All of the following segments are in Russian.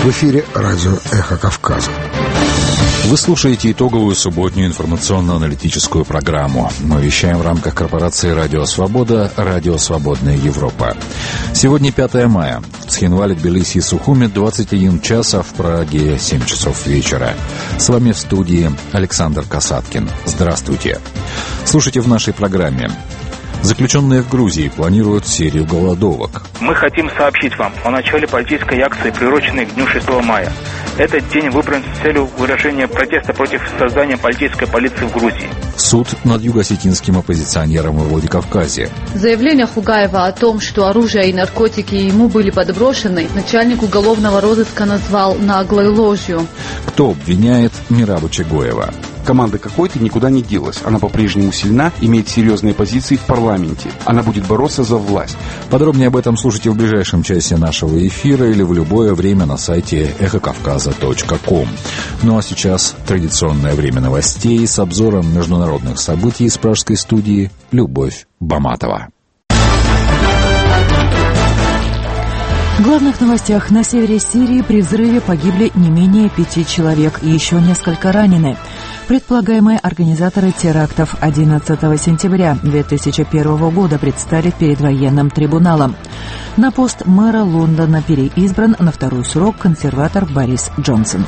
В эфире радио «Эхо Кавказа». Вы слушаете итоговую субботнюю информационно-аналитическую программу. Мы вещаем в рамках корпорации «Радио Свобода», «Радио Свободная Европа». Сегодня 5 мая. В Цхинвале, Тбилиси и Сухуми 21 час, а в Праге 7 часов вечера. С вами в студии Александр Касаткин. Здравствуйте. Слушайте в нашей программе. Заключенные в Грузии планируют серию голодовок. Мы хотим сообщить вам о начале политической акции, приуроченной к Дню 6 мая. Этот день выбран с целью выражения протеста против создания политической полиции в Грузии. Суд над юго-осетинским оппозиционером во Владикавказе. Заявление Хугаева о том, что оружие и наркотики ему были подброшены, начальник уголовного розыска назвал наглой ложью. Кто обвиняет Мирабу Чегоева? Команда какой-то никуда не делась. Она по-прежнему сильна, имеет серьезные позиции в парламенте. Она будет бороться за власть. Подробнее об этом слушайте в ближайшем часе нашего эфира или в любое время на сайте эхокавказа.ком. Ну а сейчас традиционное время новостей с обзором международных событий из пражской студии Любовь Баматова. В главных новостях: на севере Сирии при взрыве погибли не менее 5 человек и еще несколько ранены. Предполагаемые организаторы терактов 11 сентября 2001 года предстали перед военным трибуналом. На пост мэра Лондона переизбран на второй срок консерватор Борис Джонсон.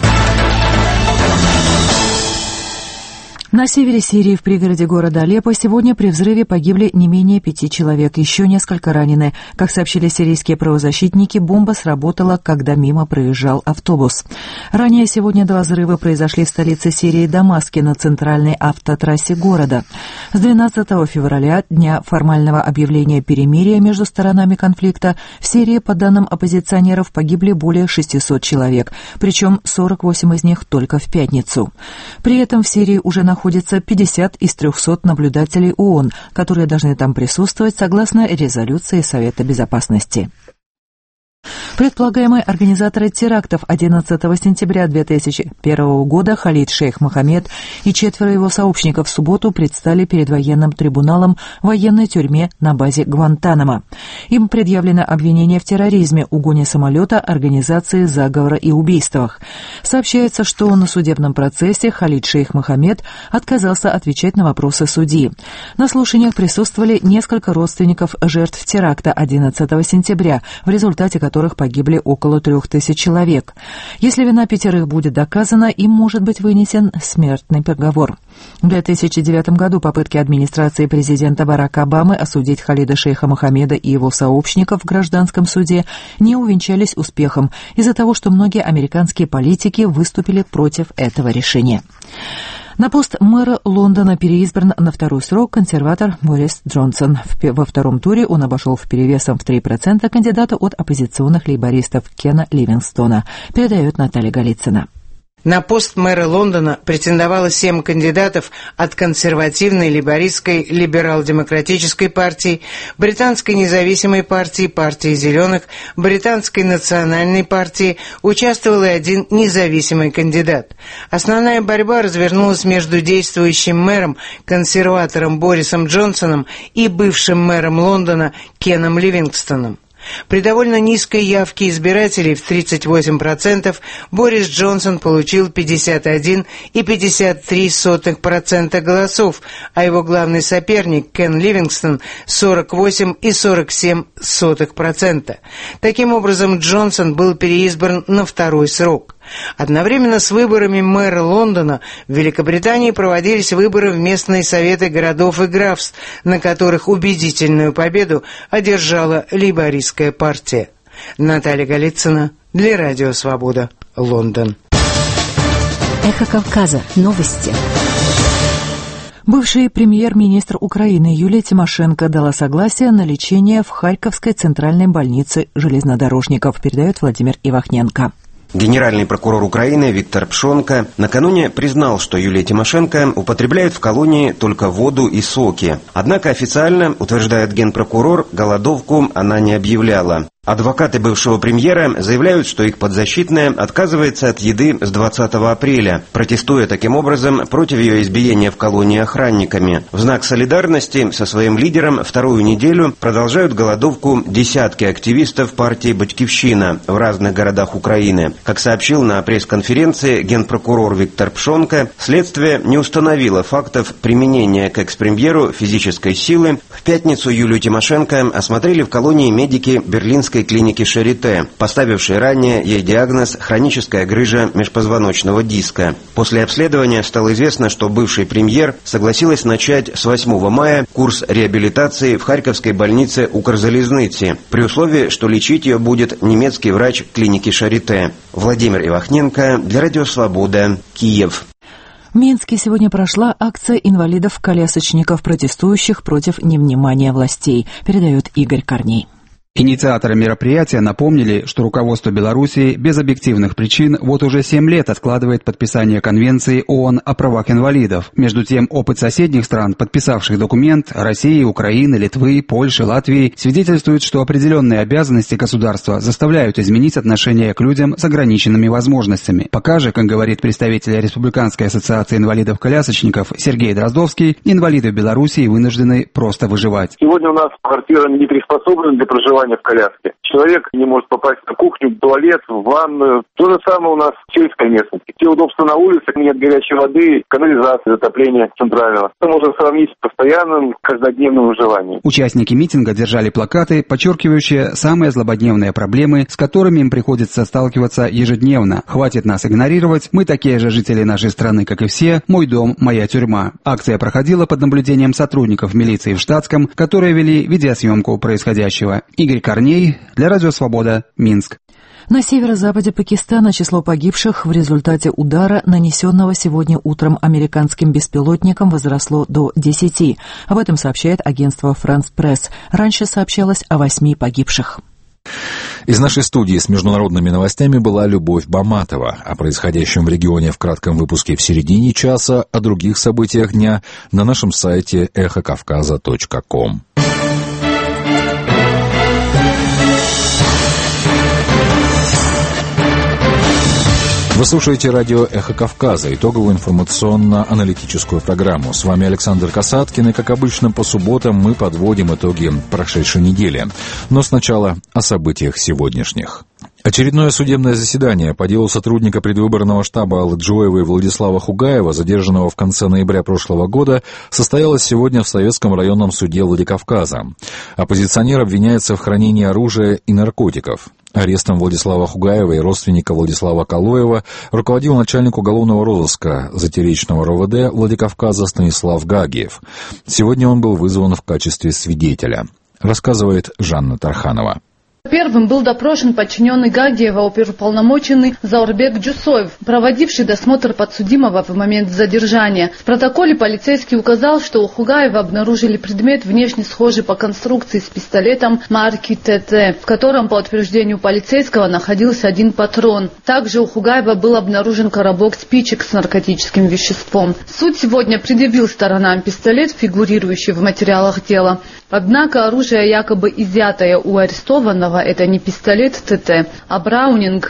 На севере Сирии в пригороде города Алеппо сегодня при взрыве погибли не менее 5 человек, еще несколько ранены. Как сообщили сирийские правозащитники, бомба сработала, когда мимо проезжал автобус. Ранее сегодня 2 взрыва произошли в столице Сирии Дамаске на центральной автотрассе города. С 12 февраля, дня формального объявления перемирия между сторонами конфликта, в Сирии, по данным оппозиционеров, погибли более 600 человек, причем 48 из них только в пятницу. При этом в Сирии уже находится 50 из 300 наблюдателей ООН, которые должны там присутствовать согласно резолюции Совета Безопасности. Предполагаемые организаторы терактов 11 сентября 2001 года Халид Шейх Мохаммед и 4 его сообщников в субботу предстали перед военным трибуналом в военной тюрьме на базе Гвантанамо. Им предъявлено обвинение в терроризме, угоне самолета, организации заговора и убийствах. Сообщается, что на судебном процессе Халид Шейх Мохаммед отказался отвечать на вопросы судьи. На слушаниях присутствовали несколько родственников жертв теракта 11 сентября, в результате которых погибли около 3000 человек. Если вина 5 будет доказана, им может быть вынесен смертный приговор. В 2009 году попытки администрации президента Барака Обамы осудить Халида Шейха Мохаммеда и его сообщников в гражданском суде не увенчались успехом из-за того, что многие американские политики выступили против этого решения. На пост мэра Лондона переизбран на второй срок консерватор Борис Джонсон. Во втором туре он обошел перевесом в 3% кандидата от оппозиционных лейбористов Кена Ливингстона, передает Наталья Голицына. На пост мэра Лондона претендовало 7 кандидатов от консервативной лейбористской либерал-демократической партии, британской независимой партии, партии зеленых, британской национальной партии. Участвовал и один независимый кандидат. Основная борьба развернулась между действующим мэром, консерватором Борисом Джонсоном и бывшим мэром Лондона Кеном Ливингстоном. При довольно низкой явке избирателей в 38% Борис Джонсон получил 51,53% голосов, а его главный соперник Кен Ливингстон 48,47%. Таким образом, Джонсон был переизбран на второй срок. Одновременно с выборами мэра Лондона в Великобритании проводились выборы в местные советы городов и графств, на которых убедительную победу одержала лейбористская партия. Наталья Голицына для Радио Свобода, Лондон. Эхо Кавказа. Новости. Бывший премьер-министр Украины Юлия Тимошенко дала согласие на лечение в Харьковской центральной больнице железнодорожников, передает Владимир Ивахненко. Генеральный прокурор Украины Виктор Пшонка накануне признал, что Юлия Тимошенко употребляет в колонии только воду и соки. Однако официально, утверждает генпрокурор, голодовку она не объявляла. Адвокаты бывшего премьера заявляют, что их подзащитная отказывается от еды с 20 апреля, протестуя таким образом против ее избиения в колонии охранниками. В знак солидарности со своим лидером вторую неделю продолжают голодовку десятки активистов партии «Батькивщина» в разных городах Украины. Как сообщил на пресс-конференции генпрокурор Виктор Пшонка, следствие не установило фактов применения к экс-премьеру физической силы. В пятницу Юлию Тимошенко осмотрели в колонии медики Берлинской клиники Шарите, поставившие ранее ей диагноз хроническая грыжа межпозвоночного диска. После обследования стало известно, что бывший премьер согласилась начать с 8 мая курс реабилитации в Харьковской больнице Укрзалезницы, при условии, что лечить ее будет немецкий врач клиники Шарите. Владимир Ивахненко для Радио Свобода, Киев. В Минске сегодня прошла акция инвалидов-колясочников, протестующих против невнимания властей, передает Игорь Корней. Инициаторы мероприятия напомнили, что руководство Белоруссии без объективных причин вот уже 7 лет откладывает подписание Конвенции ООН о правах инвалидов. Между тем, опыт соседних стран, подписавших документ, России, Украины, Литвы, Польши, Латвии, свидетельствует, что определенные обязанности государства заставляют изменить отношение к людям с ограниченными возможностями. Пока же, как говорит представитель Республиканской ассоциации инвалидов-колясочников Сергей Дроздовский, инвалиды в Белоруссии вынуждены просто выживать. Сегодня у нас квартира не приспособлена для проживания в коляске. Человек не может попасть на кухню, в туалет, в ванную. То же самое у нас в сельской местности. Все удобства на улице, нет горячей воды, канализации, отопления центрального. Это можно сравнить с постоянным каждодневным выживанием. Участники митинга держали плакаты, подчеркивающие самые злободневные проблемы, с которыми им приходится сталкиваться ежедневно. «Хватит нас игнорировать, мы такие же жители нашей страны, как и все, мой дом, моя тюрьма». Акция проходила под наблюдением сотрудников милиции в штатском, которые вели видеосъемку происходящего. Игорь Корней для Радио Свобода, Минск. На северо-западе Пакистана число погибших в результате удара, нанесенного сегодня утром американским беспилотником, возросло до 10. Об этом сообщает агентство «Франс Пресс». Раньше сообщалось о 8 погибших. Из нашей студии с международными новостями была Любовь Баматова. О происходящем в регионе в кратком выпуске в середине часа, о других событиях дня на нашем сайте эхокавказа.ком. Вы слушаете радио «Эхо Кавказа», итоговую информационно-аналитическую программу. С вами Александр Касаткин, и, как обычно, по субботам мы подводим итоги прошедшей недели. Но сначала о событиях сегодняшних. Очередное судебное заседание по делу сотрудника предвыборного штаба Аллы Джоевой Владислава Хугаева, задержанного в конце ноября прошлого года, состоялось сегодня в Советском районном суде Владикавказа. Оппозиционер обвиняется в хранении оружия и наркотиков. Арестом Владислава Хугаева и родственника Владислава Калоева руководил начальник уголовного розыска Затеречного РОВД Владикавказа Станислав Гагиев. Сегодня он был вызван в качестве свидетеля, рассказывает Жанна Тарханова. Первым был допрошен подчиненный Гагиева, оперуполномоченный Заурбек Джусоев, проводивший досмотр подсудимого в момент задержания. В протоколе полицейский указал, что у Хугаева обнаружили предмет, внешне схожий по конструкции с пистолетом марки ТТ, в котором, по утверждению полицейского, находился один патрон. Также у Хугаева был обнаружен коробок спичек с наркотическим веществом. Суд сегодня предъявил сторонам пистолет, фигурирующий в материалах дела. Однако оружие, якобы изъятое у арестованного, это не пистолет ТТ, а Браунинг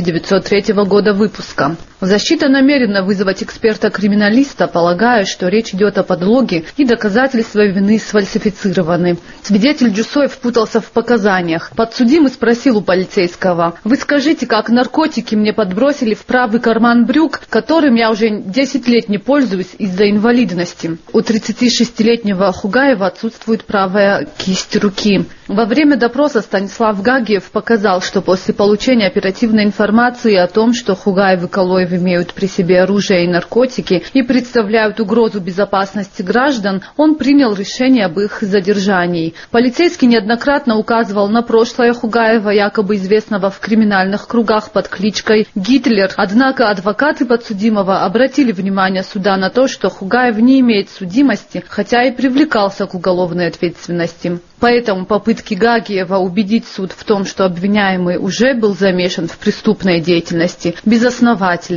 1903 года выпуска. Защита намерена вызвать эксперта-криминалиста, полагая, что речь идет о подлоге и доказательства вины сфальсифицированы. Свидетель Джусоев впутался в показаниях. Подсудимый спросил у полицейского: «Вы скажите, как наркотики мне подбросили в правый карман брюк, которым я уже 10 лет не пользуюсь из-за инвалидности?» У 36-летнего Хугаева отсутствует правая кисть руки. Во время допроса Станислав Гагиев показал, что после получения оперативной информации о том, что Хугаев и Калоев имеют при себе оружие и наркотики и представляют угрозу безопасности граждан, он принял решение об их задержании. Полицейский неоднократно указывал на прошлое Хугаева, якобы известного в криминальных кругах под кличкой Гитлер. Однако адвокаты подсудимого обратили внимание суда на то, что Хугаев не имеет судимости, хотя и привлекался к уголовной ответственности. Поэтому попытки Гагиева убедить суд в том, что обвиняемый уже был замешан в преступной деятельности, безосновательны.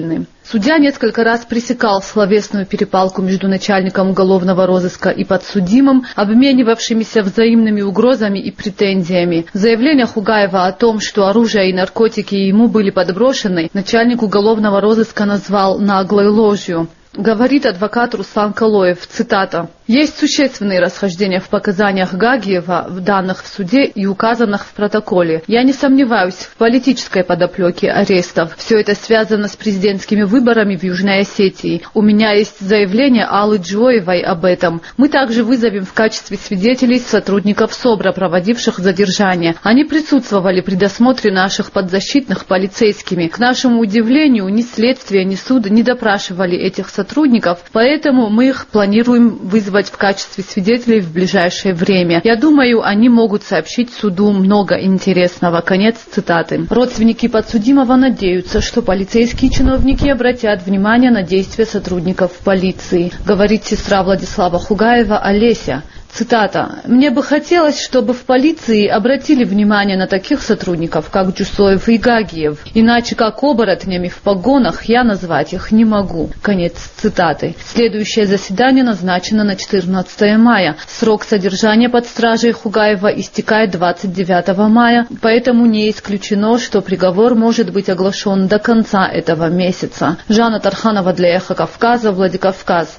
Судья несколько раз пресекал словесную перепалку между начальником уголовного розыска и подсудимым, обменивавшимися взаимными угрозами и претензиями. Заявление Хугаева о том, что оружие и наркотики ему были подброшены, начальник уголовного розыска назвал наглой ложью. Говорит адвокат Руслан Калоев, цитата: «Есть существенные расхождения в показаниях Гагиева, в данных в суде и указанных в протоколе. Я не сомневаюсь в политической подоплеке арестов. Все это связано с президентскими выборами в Южной Осетии. У меня есть заявление Аллы Джоевой об этом. Мы также вызовем в качестве свидетелей сотрудников СОБРа, проводивших задержание. Они присутствовали при досмотре наших подзащитных полицейскими. К нашему удивлению, ни следствие, ни суд не допрашивали этих сотрудников, поэтому мы их планируем вызвать в качестве свидетелей в ближайшее время. Я думаю, они могут сообщить суду много интересного». Конец цитаты. Родственники подсудимого надеются, что полицейские чиновники обратят внимание на действия сотрудников полиции. Говорит сестра Владислава Хугаева Олеся. Цитата: «Мне бы хотелось, чтобы в полиции обратили внимание на таких сотрудников, как Джусоев и Гагиев. Иначе как оборотнями в погонах я назвать их не могу». Конец цитаты. Следующее заседание назначено на 14 мая. Срок содержания под стражей Хугаева истекает 29 мая, поэтому не исключено, что приговор может быть оглашен до конца этого месяца. Жанна Тарханова для Эхо Кавказа, Владикавказ.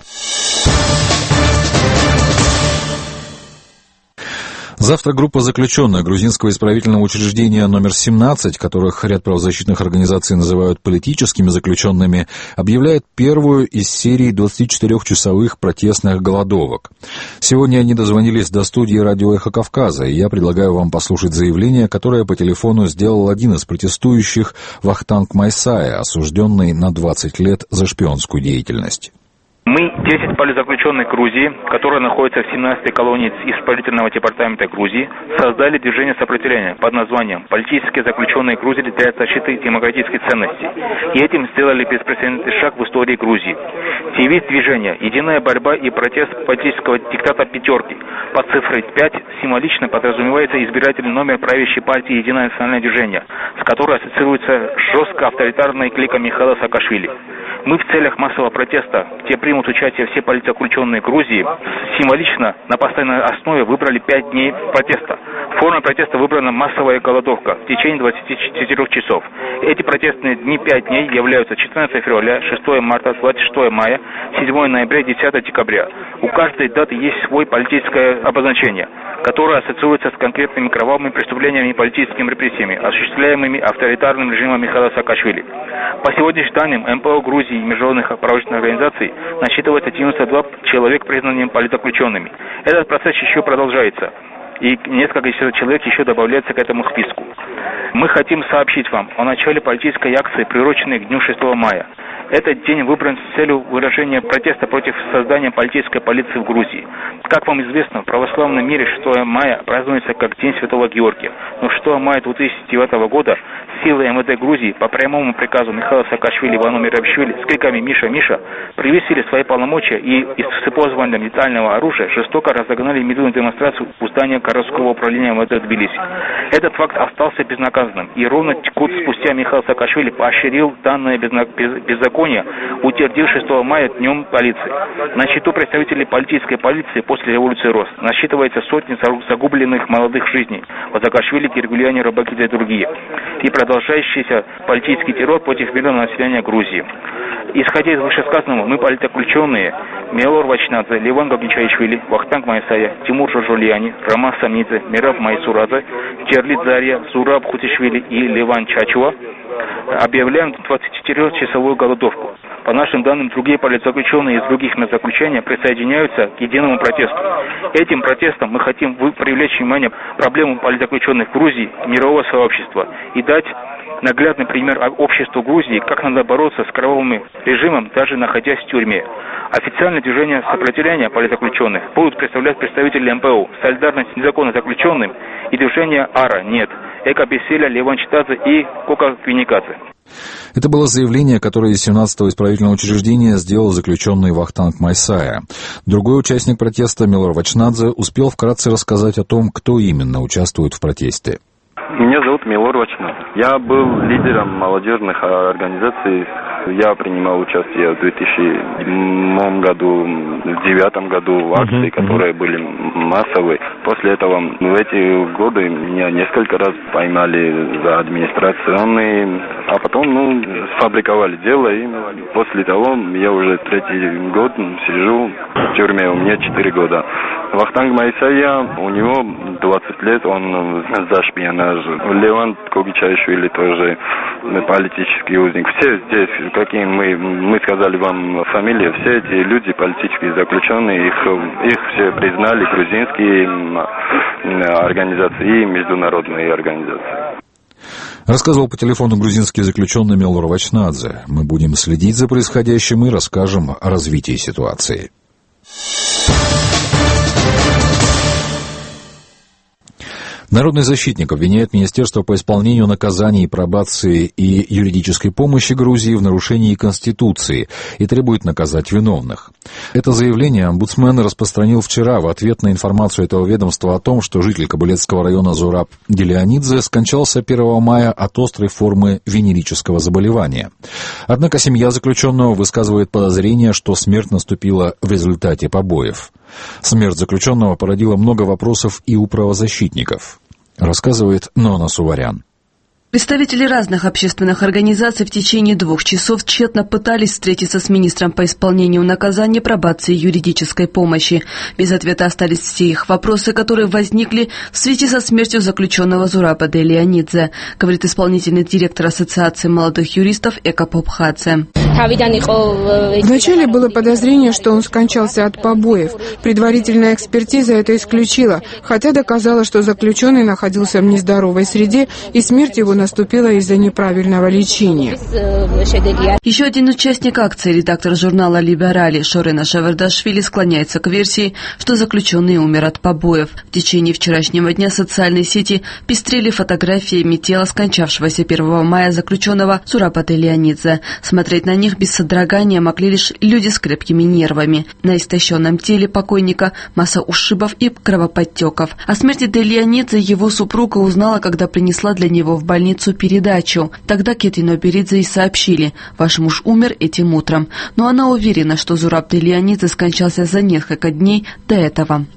Завтра группа заключенных грузинского исправительного учреждения номер 17, которых ряд правозащитных организаций называют политическими заключенными, объявляет первую из серии 24-часовых протестных голодовок. Сегодня они дозвонились до студии радио «Эхо Кавказа», и я предлагаю вам послушать заявление, которое по телефону сделал один из протестующих, Вахтанг Майсая, осужденный на 20 лет за шпионскую деятельность. Мы, 10 политзаключенных Грузии, которые находятся в 17-й колонии исправительного департамента Грузии, создали движение сопротивления под названием «Политические заключенные Грузии для защиты демократических ценностей». И этим сделали беспрецедентный шаг в истории Грузии. Девиз движения «Единая борьба и протест политического диктата пятерки» под цифрой 5 символично подразумевается избирательный номер правящей партии «Единое национальное движение», с которой ассоциируется жестко авторитарная клика Михаила Саакашвили. Мы в целях массового протеста, где примут участие все политзаключенные Грузии, символично на постоянной основе выбрали 5 дней протеста. Формой протеста выбрана массовая голодовка в течение 24 часов. Эти протестные дни 5 дней являются 14 февраля, 6 марта, 26 мая, 7 ноября и 10 декабря. У каждой даты есть свое политическое обозначение, которое ассоциируется с конкретными кровавыми преступлениями и политическими репрессиями, осуществляемыми авторитарным режимом Михаила Саакашвили. По сегодняшним данным МПО Грузии и международных правозащитных организаций насчитывается 92 человек, признанными политзаключенными. Этот процесс еще продолжается, и несколько человек еще добавляются к этому списку. Мы хотим сообщить вам о начале политической акции, приуроченной к дню 6 мая. Этот день выбран с целью выражения протеста против создания политической полиции в Грузии. Как вам известно, в православном мире 6 мая празднуется как День Святого Георгия. Но 6 мая 2009 года силы МВД Грузии по прямому приказу Михаила Саакашвили и Ивана Мирабишвили с криками «Миша, Миша!» превысили свои полномочия и с использованием летального оружия жестоко разогнали мирную демонстрацию у здания городского управления МВД Тбилиси. Этот факт остался безнаказанным, и ровно год спустя Михаил Саакашвили поощрил данное беззаконие, утвердил 6 мая днем полиции. На счету представителей политической полиции после революции РОС насчитывается сотни загубленных молодых жизней от Саакашвили, Киргуляне, Рабакидзе и другие, и продолжающийся политический террор против мирного населения Грузии. Исходя из вышесказанного, мы политзаключенные Мелор Вачнадзе, Леван Габничаишвили, Вахтанг Майсая, Тимур Жоржульяни, Роман Самнидзе, Мираб Майсурадзе, Черлит Зарья, Зураб Хутишвили и Леван Чачуа объявляем 24-часовую голодовку. По нашим данным, другие политзаключенные из других мест заключения присоединяются к единому протесту. Этим протестом мы хотим привлечь внимание к проблемам политзаключенных в Грузии, мирового сообщества и дать наглядный пример обществу Грузии, как надо бороться с кровавым режимом, даже находясь в тюрьме. Официальное движение сопротивления политзаключенных будут представлять представители МПО «Солидарность незаконно заключенным» и движение «АРА» «Нет», «Эко Беселя», «Леван Читадзе» и «Кока Квиникадзе». Это было заявление, которое из 17-го исправительного учреждения сделал заключенный Вахтанг Майсая. Другой участник протеста, Мелор Вачнадзе, успел вкратце рассказать о том, кто именно участвует в протесте. Меня зовут Мелор Вачнадзе. Я был лидером молодежных организаций Я принимал участие в 2007 году, в 2009 году в акции, которые были массовые. После этого в эти годы меня несколько раз поймали за администрационные, а потом сфабриковали дело, и после того я уже третий год сижу в тюрьме, у меня 4 года. Вахтанг Майсая, у него 20 лет, он за шпионаж. Левант Когичайшвили тоже политический узник. Все здесь, какие мы сказали вам фамилии, все эти люди, политические заключенные, их все признали грузинские организации и международные организации. Рассказывал по телефону грузинский заключенный Мелор Вачнадзе. Мы будем следить за происходящим и расскажем о развитии ситуации. Народный защитник обвиняет Министерство по исполнению наказаний, пробации и юридической помощи Грузии в нарушении Конституции и требует наказать виновных. Это заявление омбудсмен распространил вчера в ответ на информацию этого ведомства о том, что житель Кабулетского района Зураб Делианидзе скончался 1 мая от острой формы венерического заболевания. Однако семья заключенного высказывает подозрение, что смерть наступила в результате побоев. Смерть заключенного породила много вопросов и у правозащитников, рассказывает Нона Суварян. Представители разных общественных организаций в течение 2 часов тщетно пытались встретиться с министром по исполнению наказания, пробации и юридической помощи. Без ответа остались все их вопросы, которые возникли в связи со смертью заключенного Зураба Делианидзе, говорит исполнительный директор Ассоциации молодых юристов Эка Попхадзе. Вначале было подозрение, что он скончался от побоев. Предварительная экспертиза это исключила, хотя доказала, что заключенный находился в нездоровой среде и смерть его наступила из-за неправильного лечения. Еще один участник акции, редактор журнала «Либерали» Шорена Шавардашвили склоняется к версии, что заключенный умер от побоев. В течение вчерашнего дня социальные сети пестрели фотографиями тела скончавшегося 1 мая заключенного Зураба Делианидзе. Смотреть на них без содрогания могли лишь люди с крепкими нервами. На истощенном теле покойника масса ушибов и кровоподтеков. О смерти Делианидзе его супруга узнала, когда принесла для него в больницу передачу. Тогда Кетино Беридзе и сообщили: «Ваш муж умер этим утром». Но она уверена, что Зураб Делианидзе скончался за несколько дней до этого.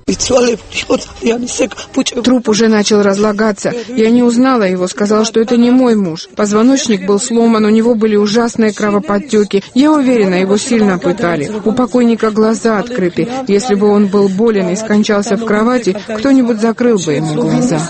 Труп уже начал разлагаться. Я не узнала его, сказала, что это не мой муж. Позвоночник был сломан, у него были ужасные кровоподтеки. Я уверена, его сильно пытали. У покойника глаза открыты. Если бы он был болен и скончался в кровати, кто-нибудь закрыл бы ему глаза.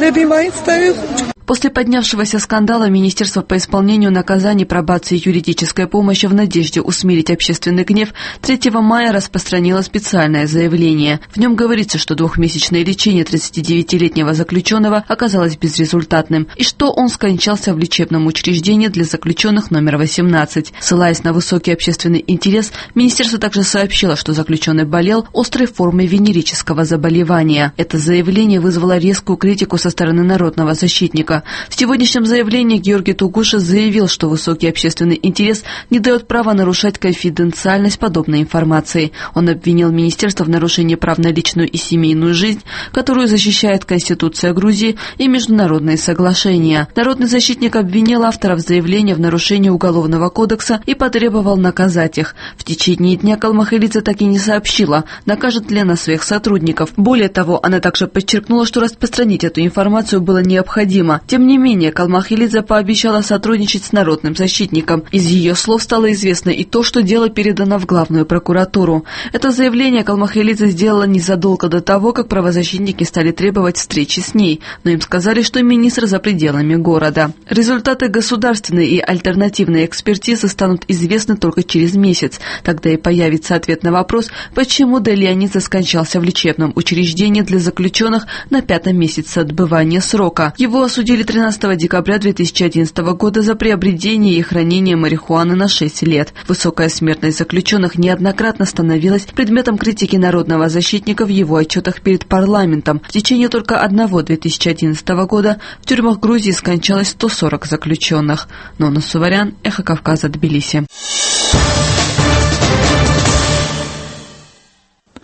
После поднявшегося скандала Министерство по исполнению наказаний, пробации и юридической помощи в надежде усмирить общественный гнев 3 мая распространило специальное заявление. В нем говорится, что 2-месячное лечение 39-летнего заключенного оказалось безрезультатным и что он скончался в лечебном учреждении для заключенных номер 18. Ссылаясь на высокий общественный интерес, Министерство также сообщило, что заключенный болел острой формой венерического заболевания. Это заявление вызвало резкую критику со стороны народного защитника. В сегодняшнем заявлении Георгий Тугуша заявил, что высокий общественный интерес не дает права нарушать конфиденциальность подобной информации. Он обвинил министерство в нарушении прав на личную и семейную жизнь, которую защищает Конституция Грузии и международные соглашения. Народный защитник обвинил авторов заявления в нарушении Уголовного кодекса и потребовал наказать их. В течение дня Калмахилидзе так и не сообщила, накажет ли она своих сотрудников. Более того, она также подчеркнула, что распространить эту информацию было необходимо. Тем не менее, Калмахилидзе пообещала сотрудничать с народным защитником. Из ее слов стало известно и то, что дело передано в главную прокуратуру. Это заявление Калмахилидзе сделала незадолго до того, как правозащитники стали требовать встречи с ней, но им сказали, что министр за пределами города. Результаты государственной и альтернативной экспертизы станут известны только через месяц. Тогда и появится ответ на вопрос, почему Делианидзе скончался в лечебном учреждении для заключенных на 5-м месяце отбывания срока. Его осудили 13 декабря 2011 года за приобретение и хранение марихуаны на 6 лет. Высокая смертность заключенных неоднократно становилась предметом критики народного защитника в его отчетах перед парламентом. В течение только одного 2011 года в тюрьмах Грузии скончалось 140 заключенных. Нона Суварян, Эхо Кавказа, Тбилиси. В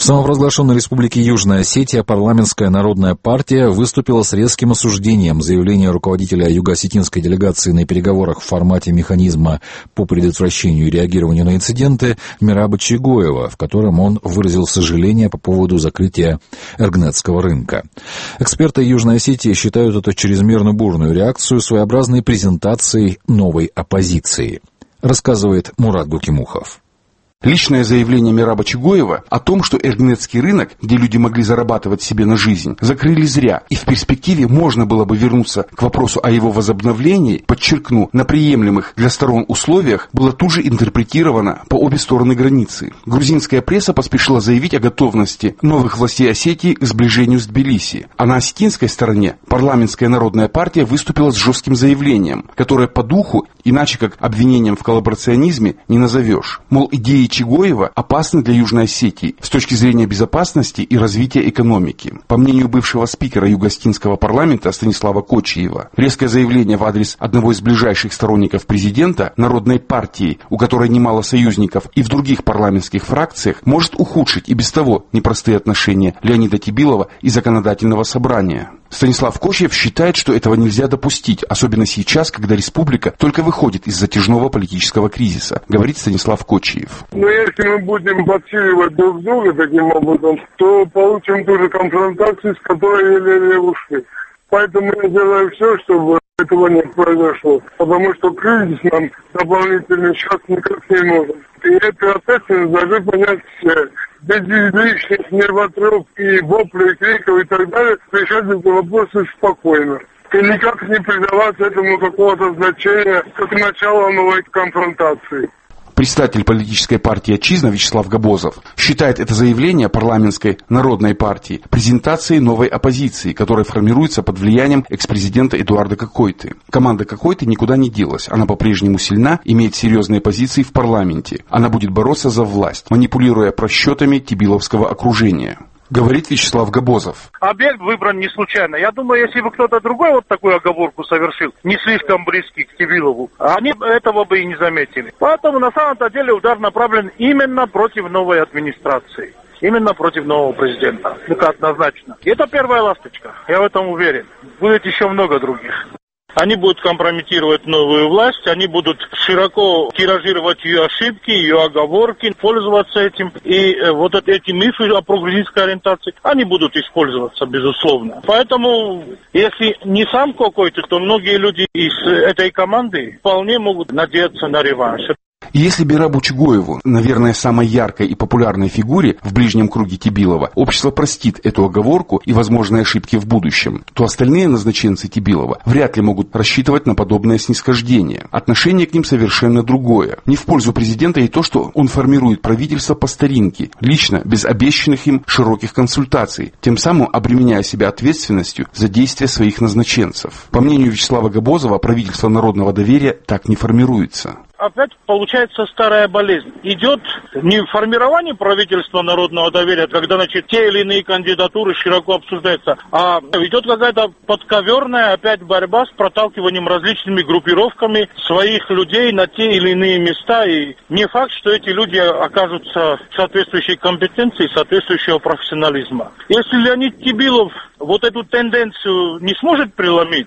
В самопровозглашенной республике Южная Осетия парламентская народная партия выступила с резким осуждением заявления руководителя юго-осетинской делегации на переговорах в формате механизма по предотвращению и реагированию на инциденты Мераба Чигоева, в котором он выразил сожаление по поводу закрытия Эргнетского рынка. Эксперты Южной Осетии считают это чрезмерно бурную реакцию своеобразной презентацией новой оппозиции, рассказывает Мурат Гукимухов. Личное заявление Мераба Чигоева о том, что Эргнетский рынок, где люди могли зарабатывать себе на жизнь, закрыли зря, и в перспективе можно было бы вернуться к вопросу о его возобновлении, подчеркну, на приемлемых для сторон условиях, было тут же интерпретировано по обе стороны границы. Грузинская пресса поспешила заявить о готовности новых властей Осетии к сближению с Тбилиси, а на осетинской стороне парламентская народная партия выступила с жестким заявлением, которое по духу, иначе как обвинением в коллаборационизме, не назовешь. Мол, идеи Чигоева опасны для Южной Осетии с точки зрения безопасности и развития экономики. По мнению бывшего спикера Юго-Осетинского парламента Станислава Кочиева, резкое заявление в адрес одного из ближайших сторонников президента, Народной партии, у которой немало союзников, и в других парламентских фракциях, может ухудшить и без того непростые отношения Леонида Тибилова и Законодательного собрания. Станислав Кочиев считает, что этого нельзя допустить, особенно сейчас, когда республика только выходит из затяжного политического кризиса, говорит Станислав Кочиев. Но если мы будем подсиливать друг друга таким образом, то получим ту же конфронтацию, с которой еле-еле ушли. Поэтому я делаю все, чтобы этого не произошло. Потому что кризис нам дополнительный сейчас никак не нужен. И эту ответственность должны понять все. Без излишних нервотрепов и воплей, криков и так далее, решать эти вопросы спокойно. И никак не придавать этому какого-то значения, как начало новой конфронтации. Председатель политической партии «Отчизна» Вячеслав Габозов считает это заявление парламентской народной партии презентацией новой оппозиции, которая формируется под влиянием экс-президента Эдуарда Кокойты. Команда Кокойты никуда не делась, она по-прежнему сильна, имеет серьезные позиции в парламенте. Она будет бороться за власть, манипулируя просчетами тибиловского окружения. Говорит Вячеслав Габозов. Объект выбран не случайно. Я думаю, если бы кто-то другой вот такую оговорку совершил, не слишком близкий к Тибилову, они этого бы и не заметили. Поэтому на самом-то деле удар направлен именно против новой администрации. Именно против нового президента. Это однозначно. И это первая ласточка. Я в этом уверен. Будет еще много других. Они будут компрометировать новую власть, они будут широко тиражировать ее ошибки, ее оговорки, пользоваться этим. И вот эти мифы о прогрессистской ориентации, они будут использоваться, безусловно. Поэтому, если не сам какой-то, то многие люди из этой команды вполне могут надеяться на реванш. И если Мерабу Чигоеву, наверное, самой яркой и популярной фигуре в ближнем круге Тибилова, общество простит эту оговорку и возможные ошибки в будущем, то остальные назначенцы Тибилова вряд ли могут рассчитывать на подобное снисхождение. Отношение к ним совершенно другое. Не в пользу президента и то, что он формирует правительство по старинке, лично, без обещанных им широких консультаций, тем самым обременяя себя ответственностью за действия своих назначенцев. По мнению Вячеслава Габозова, правительство народного доверия так не формируется. Опять получается старая болезнь. Идет не формирование правительства народного доверия, когда, значит, те или иные кандидатуры широко обсуждаются, а идет какая-то подковерная опять борьба с проталкиванием различными группировками своих людей на те или иные места. И не факт, что эти люди окажутся соответствующей компетенции, соответствующего профессионализма. Если Леонид Тибилов вот эту тенденцию не сможет преломить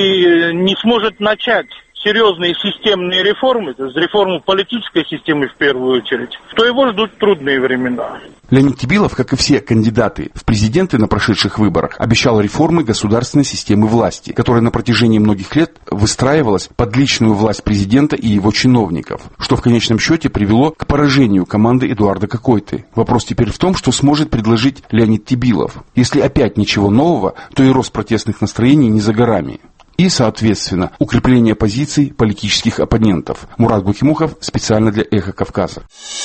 и не сможет начать серьезные системные реформы, то есть реформу политической системы в первую очередь, то его ждут трудные времена. Леонид Тибилов, как и все кандидаты в президенты на прошедших выборах, обещал реформы государственной системы власти, которая на протяжении многих лет выстраивалась под личную власть президента и его чиновников, что в конечном счете привело к поражению команды Эдуарда Кокойты. Вопрос теперь в том, что сможет предложить Леонид Тибилов. Если опять ничего нового, то и рост протестных настроений не за горами. И, соответственно, укрепление позиций политических оппонентов. Мурат Гукимухов специально для «Эхо Кавказа».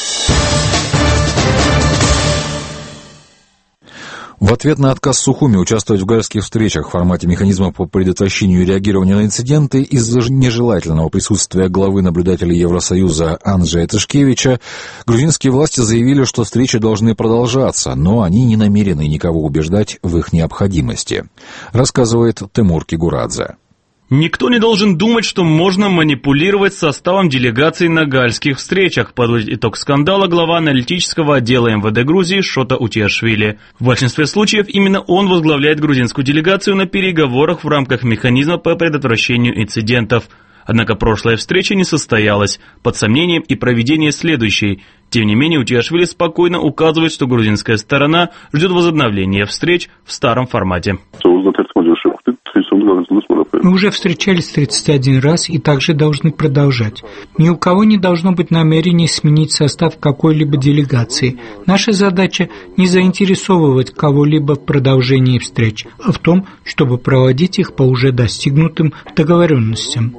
В ответ на отказ Сухуми участвовать в гальских встречах в формате механизма по предотвращению и реагированию на инциденты из-за нежелательного присутствия главы наблюдателей Евросоюза Анджея Тышкевича, грузинские власти заявили, что встречи должны продолжаться, но они не намерены никого убеждать в их необходимости, рассказывает Тимур Кигурадзе. Никто не должен думать, что можно манипулировать составом делегаций на гальских встречах, подводит итог скандала глава аналитического отдела МВД Грузии Шота Утиашвили. В большинстве случаев именно он возглавляет грузинскую делегацию на переговорах в рамках механизма по предотвращению инцидентов. Однако прошлая встреча не состоялась, под сомнением и проведение следующей. Тем не менее, Утиашвили спокойно указывает, что грузинская сторона ждет возобновления встреч в старом формате. Мы уже встречались 31 раз и также должны продолжать. Ни у кого не должно быть намерения сменить состав какой-либо делегации. Наша задача не заинтересовывать кого-либо в продолжении встреч, а в том, чтобы проводить их по уже достигнутым договоренностям.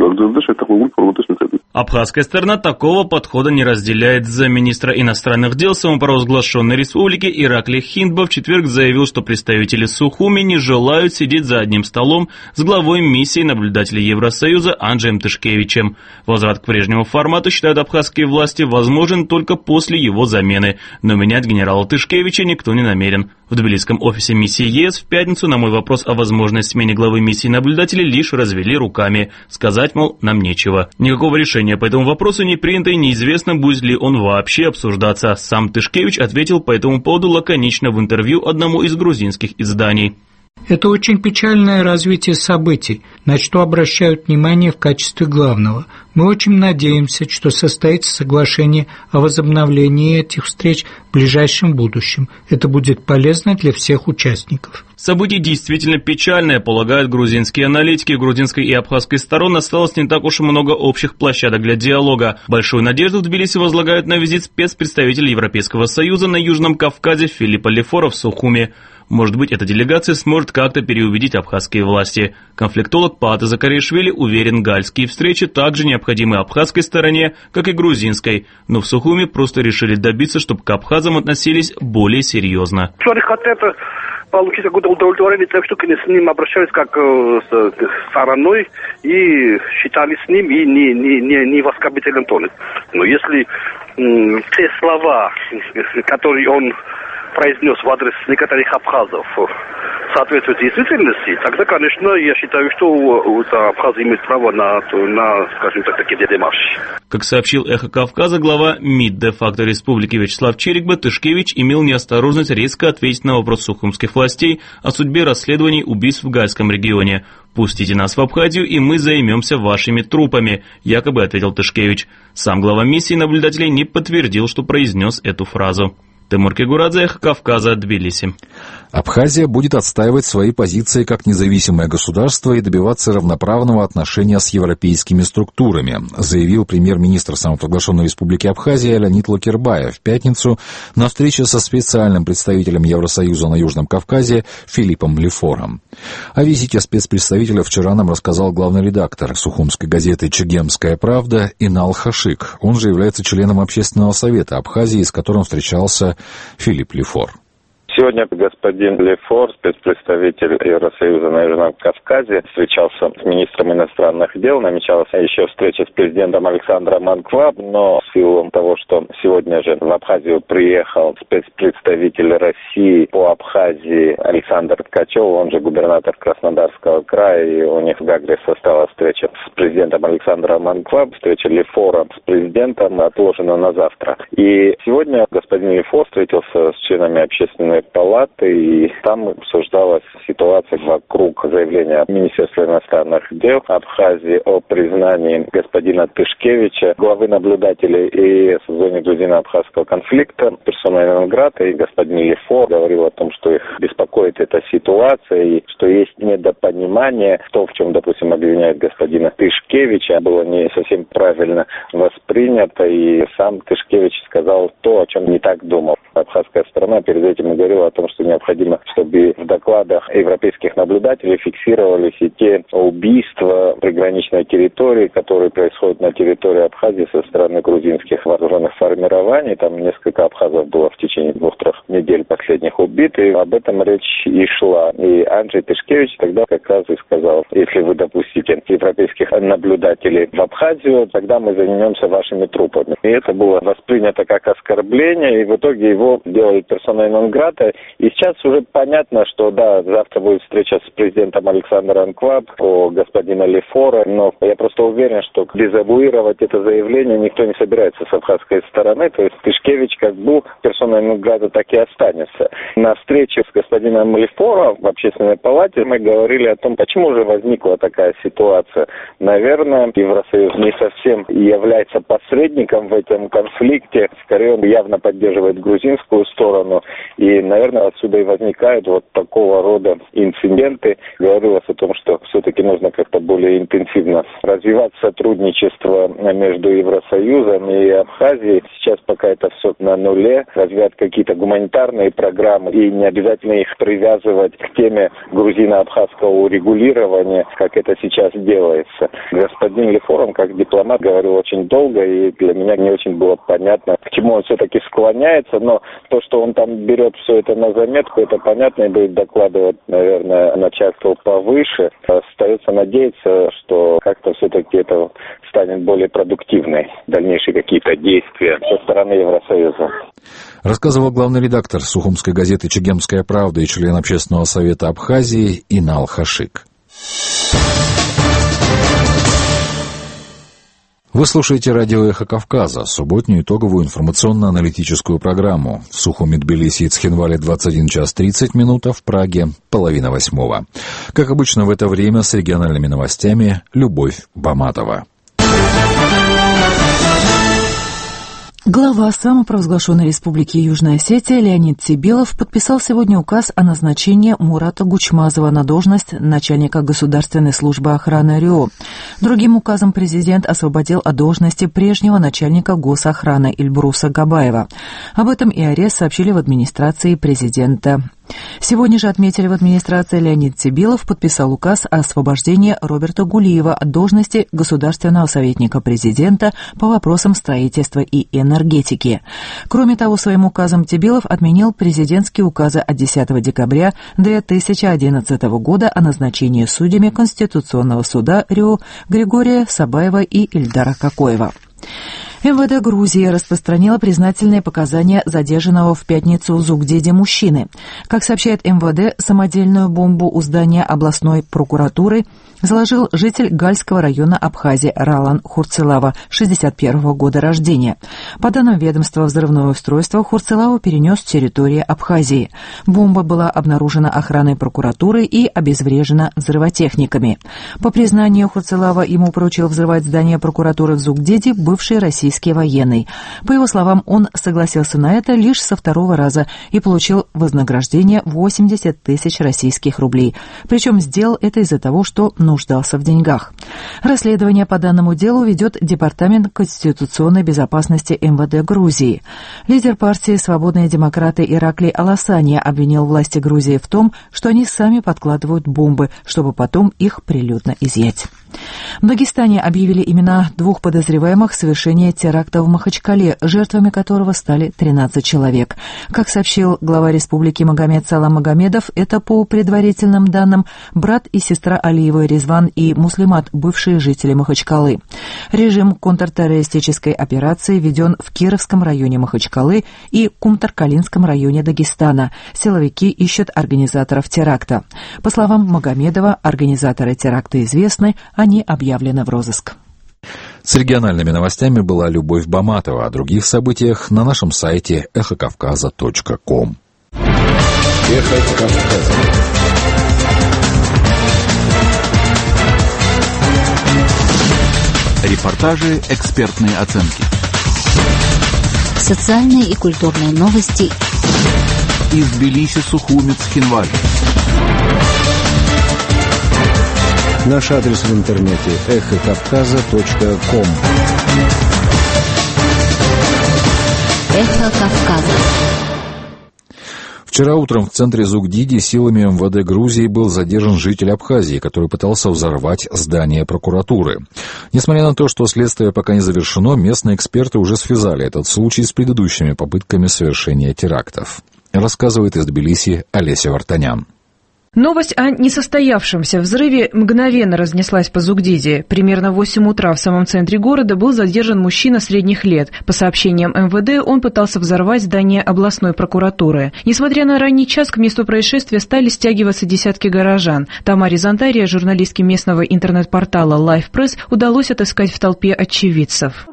Абхазская сторона такого подхода не разделяет. Замминистра иностранных дел самопровозглашенной республики Иракли Хиндба в четверг заявил, что представители Сухуми не желают сидеть за одним столом с главой миссии наблюдателей Евросоюза Анджеем Тышкевичем. Возврат к прежнему формату, считают абхазские власти, возможен только после его замены. Но менять генерала Тышкевича никто не намерен. В тбилисском офисе миссии ЕС в пятницу на мой вопрос о возможной смене главы миссии наблюдателей лишь развели руками. Сказать, мол, нам нечего. Никакого решения по этому вопросу не принято и неизвестно, будет ли он вообще обсуждаться. Сам Тышкевич ответил по этому поводу лаконично в интервью одному из грузинских изданий. Это очень печальное развитие событий, на что обращают внимание в качестве главного. Мы очень надеемся, что состоится соглашение о возобновлении этих встреч в ближайшем будущем. Это будет полезно для всех участников. Событие действительно печальное, полагают грузинские аналитики. Грузинской и абхазской сторон осталось не так уж и много общих площадок для диалога. Большую надежду в Тбилиси возлагают на визит спецпредставителя Европейского Союза на Южном Кавказе Филиппа Лефора в Сухуми. Может быть, эта делегация сможет как-то переубедить абхазские власти. Конфликтолог Паата Закаришвили уверен, гальские встречи также необходимы абхазской стороне, как и грузинской. Но в Сухуми просто решили добиться, чтобы к абхазам относились более серьезно. Получить какое-то удовлетворение тем, что с ним обращались как с стороной и считали с ним и не в оскорбительном тоне. Но если те слова, которые он произнес в адрес некоторых абхазов, соответствует действительности, тогда, конечно, я считаю, что абхазы имеют право на скажем так, такие демарши. Как сообщил «Эхо Кавказа», глава МИД де-факто республики Вячеслав Черикба, Тышкевич имел неосторожность резко ответить на вопрос сухумских властей о судьбе расследований убийств в Гальском регионе. «Пустите нас в Абхазию, и мы займемся вашими трупами», якобы ответил Тышкевич. Сам глава миссии наблюдателей не подтвердил, что произнес эту фразу. Тимур Кигурадзе, «Эхо Кавказа», Тбилиси. Абхазия будет отстаивать свои позиции как независимое государство и добиваться равноправного отношения с европейскими структурами, заявил премьер-министр самопровозглашенной республики Абхазия Леонид Локербаев в пятницу на встрече со специальным представителем Евросоюза на Южном Кавказе Филиппом Лефором. О визите спецпредставителя вчера нам рассказал главный редактор сухумской газеты «Чегемская правда» Инал Хашик. Он же является членом общественного совета Абхазии, с которым встречался Филипп Лефор. Сегодня господин Лефор, спецпредставитель Евросоюза на Южном Кавказе, встречался с министром иностранных дел. Намечалась еще встреча с президентом Александром Манква, но в силу того, что сегодня же в Абхазию приехал спецпредставитель России по Абхазии Александр Ткачев, он же губернатор Краснодарского края, и у них в Гагре состоялась встреча с президентом Александром Манква. Встреча Лефора с президентом отложена на завтра. И сегодня господин Лефор встретился с членами общественной палаты, и там обсуждалась ситуация вокруг заявления Министерства иностранных дел Абхазии о признании господина Тышкевича, главы наблюдателей ЕС в зоне грузино-абхазского конфликта, персоной нон-грата, и господин Лефор говорил о том, что их беспокоит эта ситуация, и что есть недопонимание, то, в чем, допустим, обвиняют господина Тышкевича, было не совсем правильно воспринято, и сам Тышкевич сказал то, о чем не так думал. Абхазская сторона перед этим говорила о том, что необходимо, чтобы в докладах европейских наблюдателей фиксировались и те убийства приграничной территории, которые происходят на территории Абхазии со стороны грузинских вооруженных формирований. Там несколько абхазов было в течение 2-3 недель последних убит, и об этом речь и шла. И Анджей Тышкевич тогда как раз и сказал: если вы допустите европейских наблюдателей в Абхазию, тогда мы займемся вашими трупами. И это было воспринято как оскорбление, и в итоге его сделали персоной нон-грата. И сейчас уже понятно, что да, завтра будет встреча с президентом президентом Александром Анкваб, о господина Лефора, но я просто уверен, что дезавуировать это заявление никто не собирается с абхазской стороны, то есть Тышкевич как был персоной нон-грата, так и останется. На встрече с господином Лефором в Общественной палате мы говорили о том, почему же возникла такая ситуация. Наверное, Евросоюз не совсем является посредником в этом конфликте, скорее он явно поддерживает грузинскую сторону, и, наверное, отсюда и возникают вот такого рода инциденты. Говорилось о том, что все-таки нужно как-то более интенсивно развивать сотрудничество между Евросоюзом и Абхазией. Сейчас пока это все на нуле, развивать какие-то гуманитарные программы и не обязательно их привязывать к теме грузино-абхазского урегулирования, как это сейчас делается. Господин Лефоров, как дипломат, говорил очень долго, и для меня не очень было понятно, к чему он все-таки склоняется, но то, что он там берет все это на заметку, это понятно, и будет докладывать, наверное, начальству повыше. Остается надеяться, что как-то все-таки это станет более продуктивной, дальнейшие какие-то действия со стороны Евросоюза. Рассказывал главный редактор Сухумской газеты «Чегемская правда» и член Общественного совета Абхазии Инал Хашик. Вы слушаете радио «Эхо Кавказа», субботнюю итоговую информационно-аналитическую программу. В Сухуми, Тбилиси и Цхинвале 21 час 30 минут, а в Праге 7:30. Как обычно в это время с региональными новостями Любовь Баматова. Глава самопровозглашенной республики Южная Осетия Леонид Цибилов подписал сегодня указ о назначении Мурата Гучмазова на должность начальника Государственной службы охраны РИО. Другим указом президент освободил от должности прежнего начальника госохраны Ильбруса Габаева. Об этом и АРЕС сообщили в администрации президента. Сегодня же отметили в администрации Леонид Цибилов подписал указ о освобождении Роберта Гулиева от должности государственного советника президента по вопросам строительства и энергетики. Кроме того, своим указом Цибилов отменил президентские указы от 10 декабря 2011 года о назначении судьями Конституционного суда РИО Григория Сабаева и Ильдара Кокоева. МВД Грузии распространило признательные показания задержанного в пятницу в Зугдиде мужчины. Как сообщает МВД, самодельную бомбу у здания областной прокуратуры заложил житель Гальского района Абхазии Ралан Хурцелава, 61 года рождения. По данным ведомства, взрывное устройство Хурцелава перенес с территории Абхазии. Бомба была обнаружена охраной прокуратуры и обезврежена взрывотехниками. По признанию Хурцелава, ему поручил взрывать здание прокуратуры в Зугдиде бывший российский военный. По его словам, он согласился на это лишь со второго раза и получил вознаграждение 80 тысяч российских рублей. Причем сделал это из-за того, что нуждался в деньгах. Расследование по данному делу ведет Департамент конституционной безопасности МВД Грузии. Лидер партии «Свободные демократы» Ираклий Аласания обвинил власти Грузии в том, что они сами подкладывают бомбы, чтобы потом их прилюдно изъять. В Дагестане объявили имена 2 подозреваемых в совершении теракта в Махачкале, жертвами которого стали 13 человек. Как сообщил глава республики Магомед Салам Магомедов, это по предварительным данным брат и сестра Алиевой Резван и Муслимат, бывшие жители Махачкалы. Режим контртеррористической операции введен в Кировском районе Махачкалы и Кумтаркалинском районе Дагестана. Силовики ищут организаторов теракта. По словам Магомедова, организаторы теракта известны, они объявлены в розыск. С региональными новостями была Любовь Баматова. О других событиях на нашем сайте эхокавказа.ком. Эхо Кавказа. Репортажи, экспертные оценки. Социальные и культурные новости. Из Тбилиси, Сухуми, Цхинвали. Наш адрес в интернете эхокавказа.ком. Эхо Кавказа. Вчера утром в центре Зугдиди силами МВД Грузии был задержан житель Абхазии, который пытался взорвать здание прокуратуры. Несмотря на то, что следствие пока не завершено, местные эксперты уже связали этот случай с предыдущими попытками совершения терактов. Рассказывает из Тбилиси Олеся Вартанян. Новость о несостоявшемся взрыве мгновенно разнеслась по Зугдиде. Примерно в 8 утра в самом центре города был задержан мужчина средних лет. По сообщениям МВД, он пытался взорвать здание областной прокуратуры. Несмотря на ранний час, к месту происшествия стали стягиваться десятки горожан. Тамаре Зантария, журналистке местного интернет-портала LivePress, удалось отыскать в толпе очевидцев.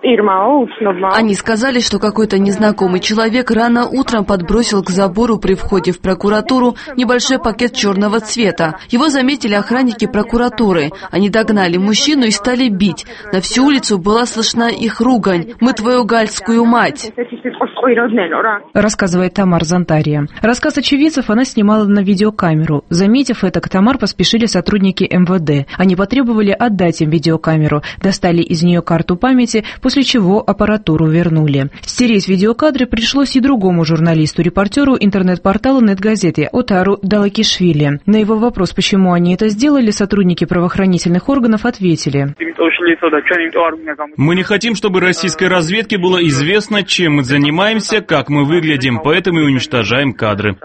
Они сказали, что какой-то незнакомый человек рано утром подбросил к забору при входе в прокуратуру небольшой пакет черного цвета. Его заметили охранники прокуратуры. Они догнали мужчину и стали бить. На всю улицу была слышна их ругань. «Мы твою гальскую мать!» Рассказывает Тамар Зантария. Рассказ очевидцев она снимала на видеокамеру. Заметив это, к Тамар поспешили сотрудники МВД. Они потребовали отдать им видеокамеру, достали из нее карту памяти, после чего аппаратуру вернули. Стереть видеокадры пришлось и другому журналисту-репортеру интернет-портала «Нетгазеты» Отару Далакишвили. На его вопрос, почему они это сделали, сотрудники правоохранительных органов ответили: «Мы не хотим, чтобы российской разведке было известно, чем мы занимаемся, как мы выглядим, поэтому и уничтожаем кадры»,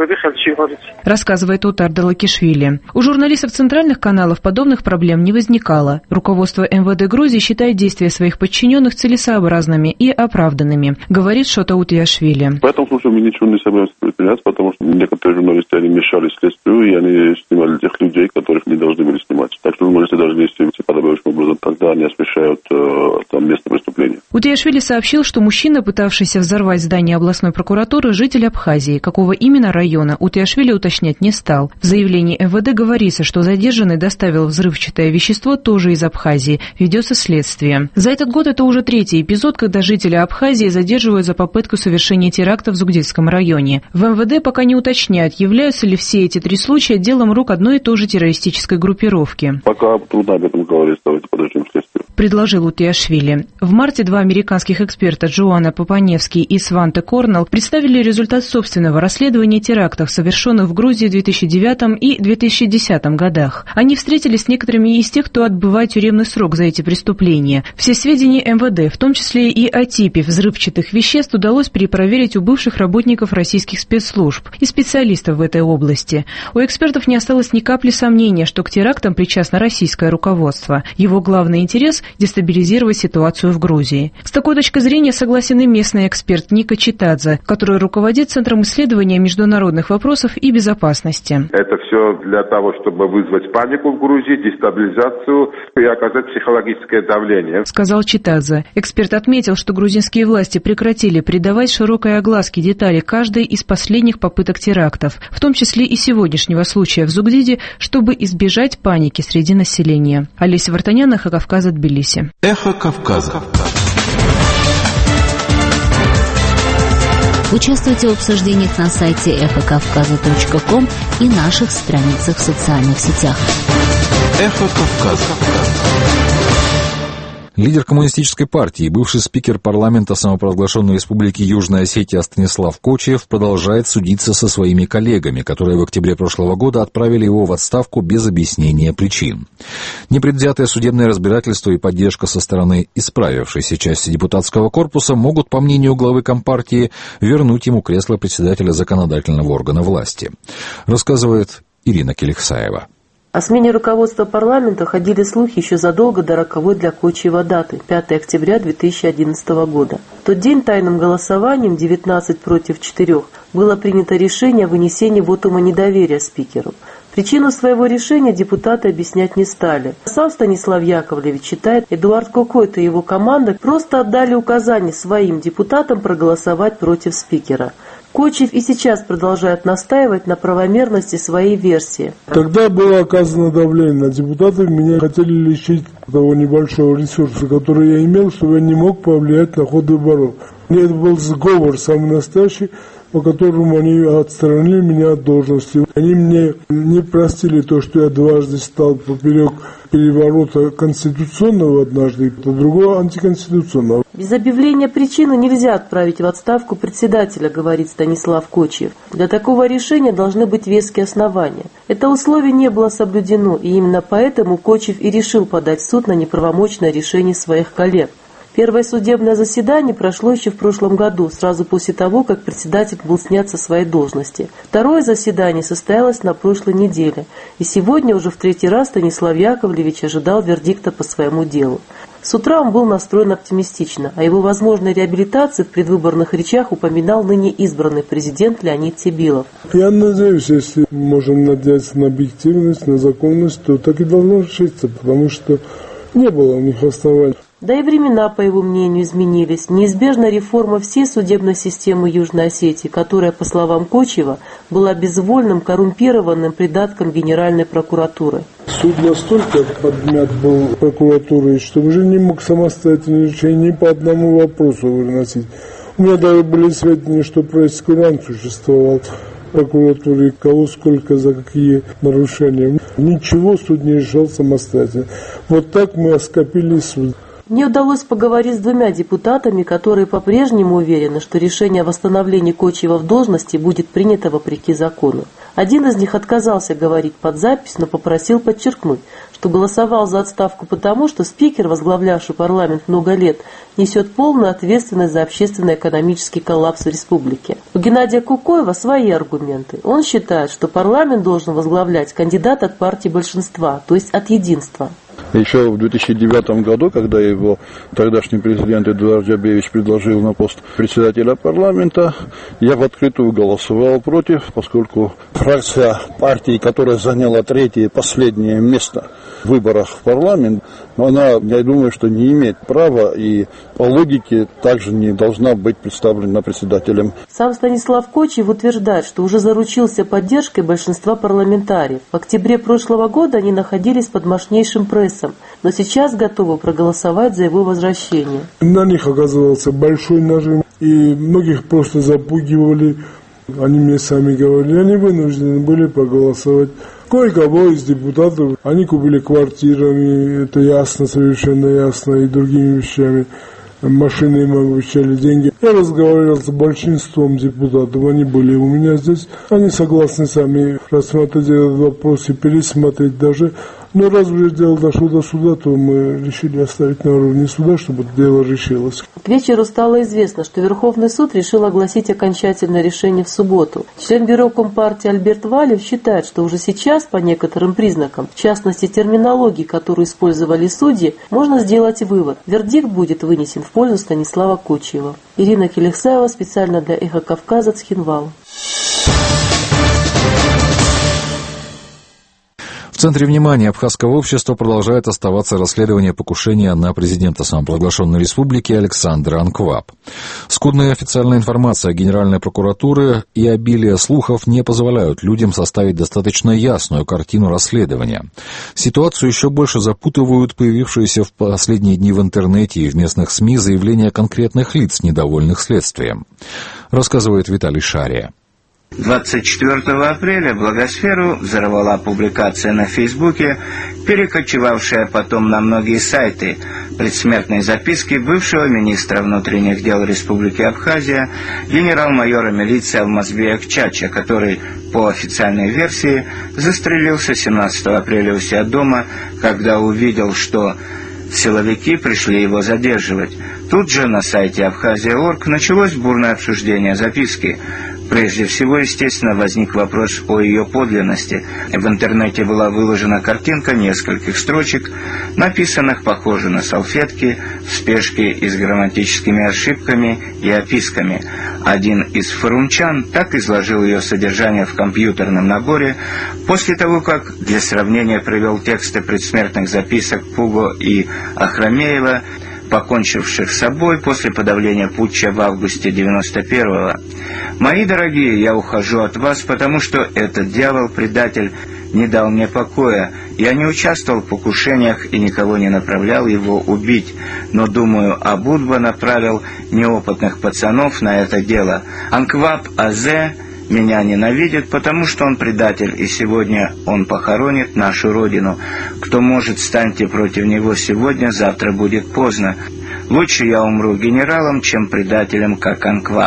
рассказывает Отар Далакишвили. У журналистов центральных каналов подобных проблем не возникало. Руководство МВД Грузии считает действия своих подчиненных целесообразными и оправданными, говорит Шота Утиашвили. В этом случае мы ничего не собираемся предпринять, потому что некоторые журналисты они мешали следствию, и они снимали тех людей, которых не должны были снимать. Так что журналисты должны действовать подобающим образом, тогда они освещают место преступления. Утиашвили сообщил, что мужчина, пытавшийся взорвать здание областной прокуратуры, житель Абхазии. Какого именно района, Утиашвили уточнять не стал. В заявлении МВД говорится, что задержанный доставил взрывчатое вещество тоже из Абхазии. Ведется следствие. За этот год это уже третий эпизод, когда жителя Абхазии задерживают за попытку совершения теракта в Зугдидском районе. В МВД пока не уточняют, являются ли все эти три случая делом рук одной и той же террористической группировки. Пока трудно об этом говорить, давайте подождем следствие. Предложил Утиашвили. В марте два американских эксперта Джоанна Папаневский и Сванте Корнелл представили результат собственного расследования терактов, совершенных в Грузии в 2009 и 2010 годах. Они встретились с некоторыми из тех, кто отбывает тюремный срок за эти преступления. Все сведения МВД, в том числе и о типе взрывчатых веществ, удалось перепроверить у бывших работников российских спецслужб и специалистов в этой области. У экспертов не осталось ни капли сомнения, что к терактам причастно российское руководство. Его главный интерес – дестабилизировать ситуацию в Грузии. С такой точки зрения согласен и местный эксперт Ника Читадзе, который руководит Центром исследования международных вопросов и безопасности. Это все для того, чтобы вызвать панику в Грузии, дестабилизацию и оказать психологическое давление, сказал Читадзе. Эксперт отметил, что грузинские власти прекратили придавать широкой огласке детали каждой из последних попыток терактов, в том числе и сегодняшнего случая в Зугдиде, чтобы избежать паники среди населения. Олеся Вартанян, Эхо Кавказа, Тбилиси. Эхо Кавказа. Участвуйте в обсуждениях на сайте эхокавказа.ком и наших страницах в социальных сетях. Эхо Кавказа. Лидер коммунистической партии и бывший спикер парламента самопровозглашенной республики Южная Осетия Станислав Кочиев продолжает судиться со своими коллегами, которые в октябре прошлого года отправили его в отставку без объяснения причин. Непредвзятое судебное разбирательство и поддержка со стороны исправившейся части депутатского корпуса могут, по мнению главы Компартии, вернуть ему кресло председателя законодательного органа власти, рассказывает Ирина Келихсаева. О смене руководства парламента ходили слухи еще задолго до роковой для Кочиева даты – 5 октября 2011 года. В тот день тайным голосованием 19 против 4 было принято решение о вынесении вотума недоверия спикеру. Причину своего решения депутаты объяснять не стали. Сам Станислав Яковлевич считает, Эдуард Кокойто и его команда просто отдали указание своим депутатам проголосовать против спикера. Кочиев и сейчас продолжает настаивать на правомерности своей версии. Тогда было оказано давление на депутатов, меня хотели лишить того небольшого ресурса, который я имел, чтобы я не мог повлиять на ход выборов. Это был сговор самый настоящий, по которому они отстранили меня от должности. Они мне не простили то, что я дважды стал поперек переворота конституционного однажды, а другого антиконституционного. Без объявления причины нельзя отправить в отставку председателя, говорит Станислав Кочиев. Для такого решения должны быть веские основания. Это условие не было соблюдено, и именно поэтому Кочиев и решил подать в суд на неправомочное решение своих коллег. Первое судебное заседание прошло еще в прошлом году, сразу после того, как председатель был снят со своей должности. Второе заседание состоялось на прошлой неделе, и сегодня уже в третий раз Станислав Яковлевич ожидал вердикта по своему делу. С утра он был настроен оптимистично, а его возможной реабилитации в предвыборных речах упоминал ныне избранный президент Леонид Сибилов. Я надеюсь, если можем надеяться на объективность, на законность, то так и должно решиться, потому что не было у них оснований. Да и времена, по его мнению, изменились. Неизбежна реформа всей судебной системы Южной Осетии, которая, по словам Кочева, была безвольным, коррумпированным придатком Генеральной прокуратуры. Суд настолько подмят был прокуратурой, что уже не мог самостоятельно решение ни по одному вопросу выносить. У меня даже были сведения, что пресс-курант существовал в прокуратуре, кого сколько, за какие нарушения. Ничего суд не решал самостоятельно. Вот так мы оскопили суд. Мне удалось поговорить с двумя депутатами, которые по-прежнему уверены, что решение о восстановлении Кочева в должности будет принято вопреки закону. Один из них отказался говорить под запись, но попросил подчеркнуть, что голосовал за отставку потому, что спикер, возглавлявший парламент много лет, несет полную ответственность за общественно-экономический коллапс в республике. У Геннадия Кукоева свои аргументы. Он считает, что парламент должен возглавлять кандидат от партии большинства, то есть от единства. Еще в 2009 году, когда его тогдашний президент Эдуард Джабевич предложил на пост председателя парламента, я в открытую голосовал против, поскольку фракция партии, которая заняла третье и последнее место в выборах в парламент, она, я думаю, что не имеет права и по логике также не должна быть представлена председателем. Сам Станислав Кочев утверждает, что уже заручился поддержкой большинства парламентариев. В октябре прошлого года они находились под мощнейшим прессом, но сейчас готовы проголосовать за его возвращение. На них оказывался большой нажим, и многих просто запугивали. Они мне сами говорили, они вынуждены были проголосовать. Кое-кого из депутатов, они купили квартирами, это ясно, совершенно ясно, и другими вещами. Машины им обещали деньги. Я разговаривал с большинством депутатов, они были у меня здесь. Они согласны сами рассмотреть этот вопрос и пересмотреть даже. Но раз уже дело дошло до суда, то мы решили оставить на уровне суда, чтобы дело решилось. К вечеру стало известно, что Верховный суд решил огласить окончательное решение в субботу. Член бюро Компартии Альберт Валев считает, что уже сейчас по некоторым признакам, в частности терминологии, которую использовали судьи, можно сделать вывод. Вердикт будет вынесен в пользу Станислава Кочева. Ирина Келексаева специально для «Эхо Кавказа», Цхинвал. В центре внимания абхазского общества продолжает оставаться расследование покушения на президента самопровозглашенной республики Александра Анкваб. Скудная официальная информация Генеральной прокуратуры и обилие слухов не позволяют людям составить достаточно ясную картину расследования. Ситуацию еще больше запутывают появившиеся в последние дни в интернете и в местных СМИ заявления конкретных лиц, недовольных следствием. Рассказывает Виталий Шария. 24 апреля благосферу взорвала публикация на Фейсбуке, перекочевавшая потом на многие сайты, предсмертной записки бывшего министра внутренних дел Республики Абхазия, генерал-майора милиции Алмазбек Чача, который, по официальной версии, застрелился 17 апреля у себя дома, когда увидел, что силовики пришли его задерживать. Тут же на сайте Абхазия.орг началось бурное обсуждение записки. Прежде всего, естественно, возник вопрос о ее подлинности. В интернете была выложена картинка нескольких строчек, написанных, похоже, на салфетки, в спешке и с грамматическими ошибками и описками. Один из форумчан так изложил ее содержание в компьютерном наборе, после того, как для сравнения привел тексты предсмертных записок Пуго и Ахрамеева, покончивших с собой после подавления путча в августе 91-го. «Мои дорогие, я ухожу от вас, потому что этот дьявол-предатель не дал мне покоя. Я не участвовал в покушениях и никого не направлял его убить, но, думаю, Абудба направил неопытных пацанов на это дело. Анкваб Азе меня ненавидит, потому что он предатель, и сегодня он похоронит нашу родину. Кто может, станьте против него сегодня, завтра будет поздно. Лучше я умру генералом, чем предателем, как Анкваб».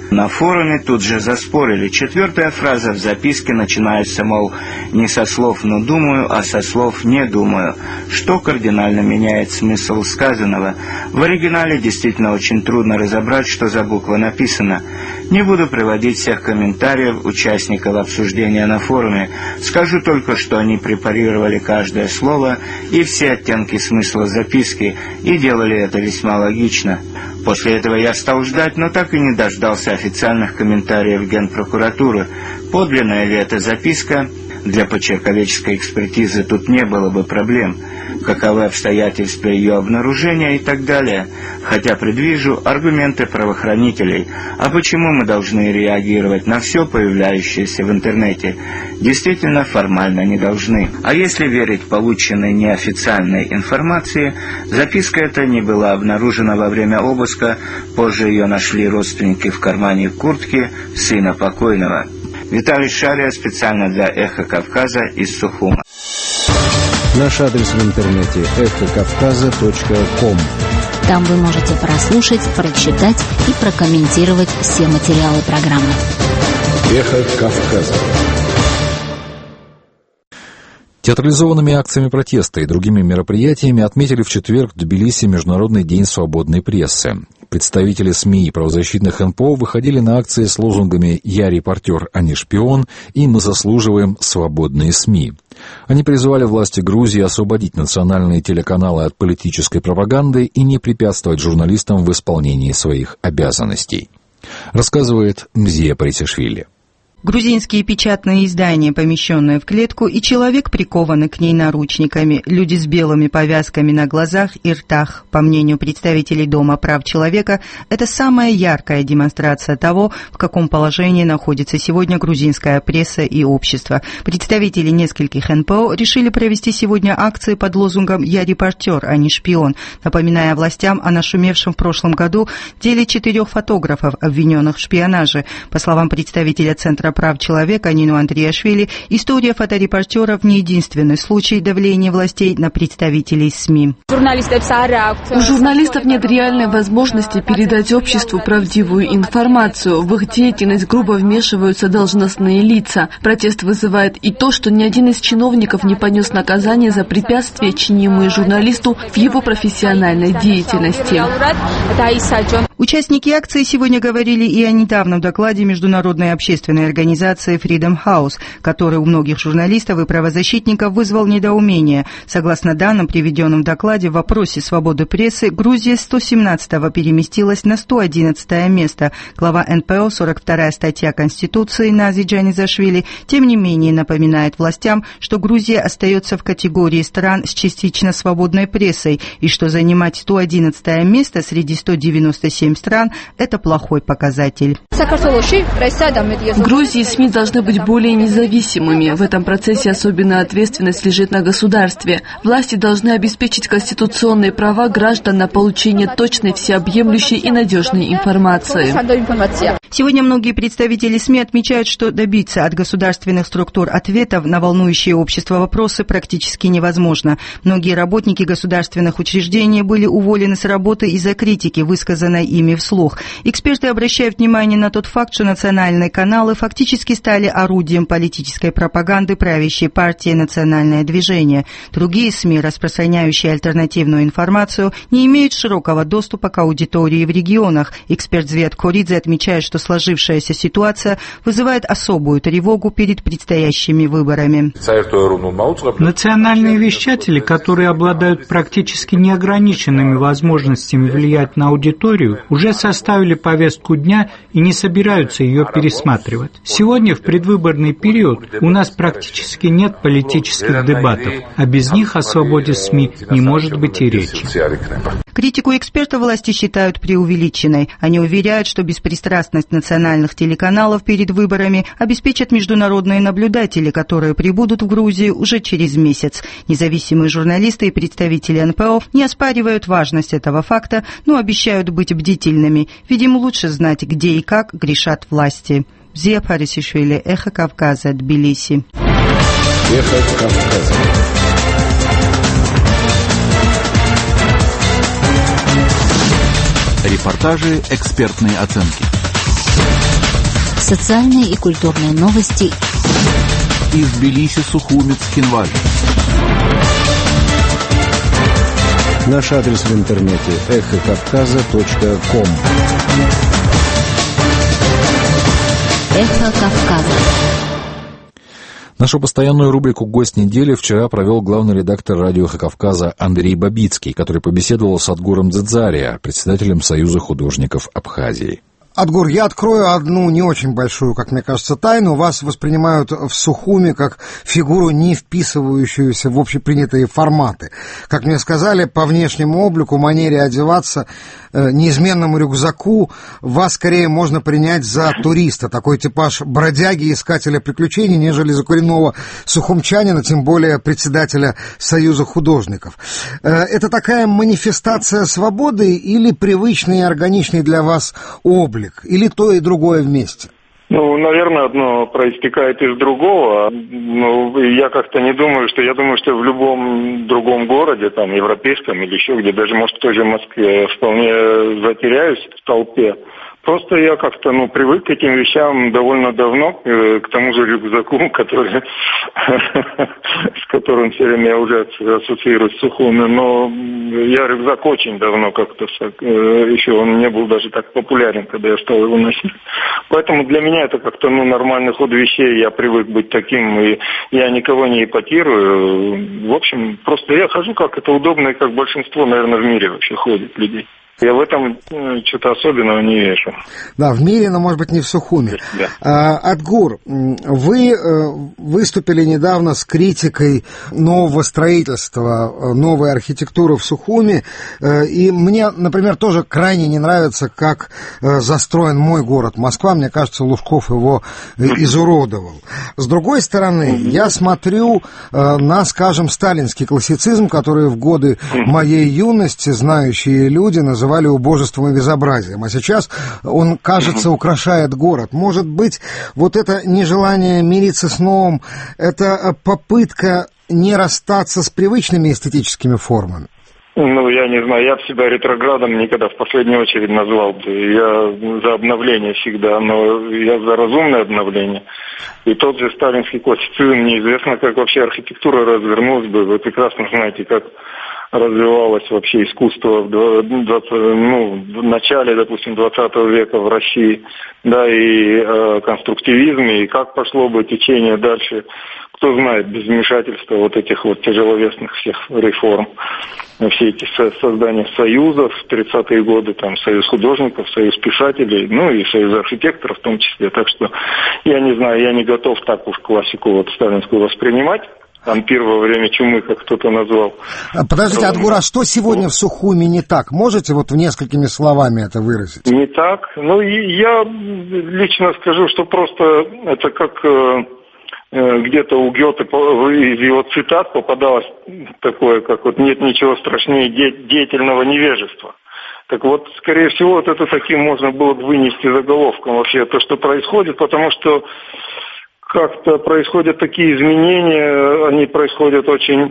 На форуме тут же заспорили. 4-я фраза в записке начинается, мол, не со слов «но думаю», а со слов «не думаю», что кардинально меняет смысл сказанного. В оригинале действительно очень трудно разобрать, что за буква написана. Не буду приводить всех комментариев участников обсуждения на форуме. Скажу только, что они препарировали каждое слово и все оттенки смысла записки, и делали это весьма логично. После этого я стал ждать, но так и не дождался официальных комментариев Генпрокуратуры. Подлинная ли эта записка? Для почерковедческой экспертизы тут не было бы проблем. Каковы обстоятельства ее обнаружения и так далее. Хотя предвижу аргументы правоохранителей. А почему мы должны реагировать на все появляющееся в интернете? Действительно, формально не должны. А если верить полученной неофициальной информации, записка эта не была обнаружена во время обыска. Позже ее нашли родственники в кармане куртки сына покойного. Виталий Шария специально для «Эхо Кавказа» из Сухума. Наш адрес в интернете эхокавказа.ком. Там вы можете прослушать, прочитать и прокомментировать все материалы программы. Эхо Кавказа. Театрализованными акциями протеста и другими мероприятиями отметили в четверг в Тбилиси Международный день свободной прессы. Представители СМИ и правозащитных НПО выходили на акции с лозунгами «Я репортер, а не шпион» и «Мы заслуживаем свободные СМИ». Они призывали власти Грузии освободить национальные телеканалы от политической пропаганды и не препятствовать журналистам в исполнении своих обязанностей. Рассказывает Мзия Парисишвили. Грузинские печатные издания, помещенные в клетку, и человек, прикованный к ней наручниками, люди с белыми повязками на глазах и ртах. По мнению представителей Дома прав человека, это самая яркая демонстрация того, в каком положении находится сегодня грузинская пресса и общество. Представители нескольких НПО решили провести сегодня акции под лозунгом «Я репортер, а не шпион», напоминая властям о нашумевшем в прошлом году деле 4 фотографов, обвиненных в шпионаже. По словам представителя Центра прав человека Нину Андриашвили, история фоторепортеров не единственный случай давления властей на представителей СМИ. У журналистов нет реальной возможности передать обществу правдивую информацию. В их деятельность грубо вмешиваются должностные лица. Протест вызывает и то, что ни один из чиновников не понес наказание за препятствия, чинимые журналисту в его профессиональной деятельности. Участники акции сегодня говорили и о недавнем докладе международной общественной организации Freedom House, который у многих журналистов и правозащитников вызвал недоумение. Согласно данным, приведенным в докладе, в вопросе свободы прессы Грузия с 117-го переместилась на 111-е место. Глава НПО, 42-я статья Конституции Нази Джанизашвили, тем не менее напоминает властям, что Грузия остается в категории стран с частично свободной прессой и что занимать 111-е место среди 197 стран – это плохой показатель. В Грузии СМИ должны быть более независимыми. В этом процессе особенная ответственность лежит на государстве. Власти должны обеспечить конституционные права граждан на получение точной, всеобъемлющей и надежной информации. Сегодня многие представители СМИ отмечают, что добиться от государственных структур ответов на волнующие общество вопросы практически невозможно. Многие работники государственных учреждений были уволены с работы из-за критики, высказанной ими вслух. Эксперты обращают внимание на тот факт, что национальные каналы фактически стали орудием политической пропаганды правящей партии «Национальное движение». Другие СМИ, распространяющие альтернативную информацию, не имеют широкого доступа к аудитории в регионах. Эксперт Звет Коридзе отмечает, что сложившаяся ситуация вызывает особую тревогу перед предстоящими выборами. Национальные вещатели, которые обладают практически неограниченными возможностями влиять на аудиторию, уже составили повестку дня и не собираются ее пересматривать. Сегодня, в предвыборный период, у нас практически нет политических дебатов, а без них о свободе СМИ не может быть и речи. Критику экспертов власти считают преувеличенной. Они уверяют, что беспристрастность национальных телеканалов перед выборами обеспечат международные наблюдатели, которые прибудут в Грузию уже через месяц. Независимые журналисты и представители НПО не оспаривают важность этого факта, но обещают быть бдительными, ведь им лучше знать, где и как грешат власти. Мзия Парисишвили, Эхо Кавказа, Тбилиси. Эхо Кавказа. Репортажи, экспертные оценки. Социальные и культурные новости. Из Тбилиси, Сухуми, Цхинвали. Наш адрес в интернете эхокавказа.ком. Эхо Кавказа. Нашу постоянную рубрику «Гость недели» вчера провел главный редактор радио «Эхо Кавказа» Андрей Бабицкий, который побеседовал с Адгуром Дзедзария, председателем Союза художников Абхазии. Адгур, я открою одну не очень большую, как мне кажется, тайну. Вас воспринимают в Сухуми как фигуру, не вписывающуюся в общепринятые форматы. Как мне сказали, по внешнему облику, манере одеваться, неизменному рюкзаку, вас скорее можно принять за туриста. Такой типаж бродяги, искателя приключений, нежели за коренного сухумчанина, тем более председателя Союза художников. Это такая манифестация свободы или привычный и органичный для вас облик? Или то и другое вместе? Ну, наверное, одно проистекает из другого. Но я как-то не думаю, я думаю, что в любом другом городе, там, европейском или еще где, даже, может, в той же Москве, вполне затеряюсь в толпе. Просто я как-то, привык к этим вещам довольно давно, к тому же рюкзаку, с которым все время я уже ассоциируюсь с Сухуми. Но я рюкзак очень давно как-то, еще он не был даже так популярен, когда я стал его носить. Поэтому для меня это как-то, нормальный ход вещей, я привык быть таким, и я никого не ипотирую. В общем, просто я хожу, как это удобно, и как большинство, наверное, в мире вообще ходит людей. Я в этом что-то особенного не вижу. Да, в мире, но, может быть, не в Сухуми. Да. Адгур, вы выступили недавно с критикой нового строительства, новой архитектуры в Сухуми. И мне, например, тоже крайне не нравится, как застроен мой город Москва. Мне кажется, Лужков его изуродовал. С другой стороны, я смотрю на, скажем, сталинский классицизм, который в годы моей юности знающие люди называли убожеством и безобразием. А сейчас он, кажется, украшает город. Может быть, вот это нежелание мириться с новым, это попытка не расстаться с привычными эстетическими формами? Я не знаю, я бы себя ретроградом никогда в последнюю очередь назвал бы. Я за обновление всегда, но я за разумное обновление. И тот же сталинский классицизм, неизвестно, как вообще архитектура развернулась бы. Вы прекрасно знаете, как развивалось вообще искусство в начале, допустим, 20 века в России, да, и конструктивизм, и как пошло бы течение дальше, кто знает, без вмешательства вот этих вот тяжеловесных всех реформ, все эти создания союзов в 30-е годы, там, союз художников, союз писателей, и союз архитекторов в том числе, так что я не знаю, я не готов так уж классику вот сталинскую воспринимать. Ампир во время чумы, как кто-то назвал. Подождите, Адгур, а что сегодня в Сухуми не так? Можете вот несколькими словами это выразить? Не так? Я лично скажу, что просто это как где-то у Гёте из его цитат попадалось такое, как вот «нет ничего страшнее деятельного невежества». Так вот, скорее всего, вот это таким можно было бы вынести заголовком вообще то, что происходит, потому что как-то происходят такие изменения, они происходят очень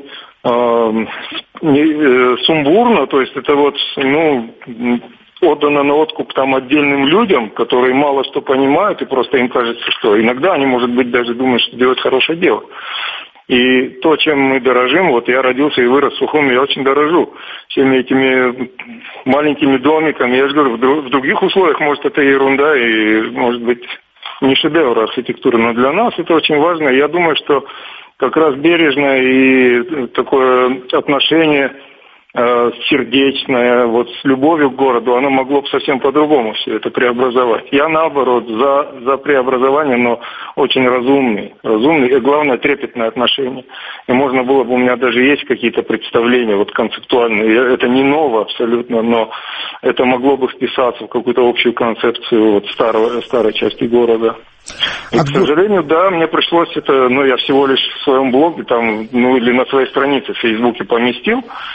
сумбурно, то есть это вот, отдано на откуп там отдельным людям, которые мало что понимают, и просто им кажется, что иногда они, может быть, даже думают, что делают хорошее дело. И то, чем мы дорожим, вот я родился и вырос в Сухуми, я очень дорожу всеми этими маленькими домиками. Я же говорю, в других условиях, может, это ерунда и, может быть, не шедевр архитектуры, но для нас это очень важно. Я думаю, что как раз бережное и такое отношение сердечное, вот с любовью к городу, оно могло бы совсем по-другому все это преобразовать. Я, наоборот, за преобразование, но очень разумный и, главное, трепетное отношение. И можно было бы, у меня даже есть какие-то представления вот концептуальные, это не ново абсолютно, но это могло бы вписаться в какую-то общую концепцию вот старой части города. И, к сожалению, да, мне пришлось я всего лишь в своем блоге там, или на своей странице в Фейсбуке поместил,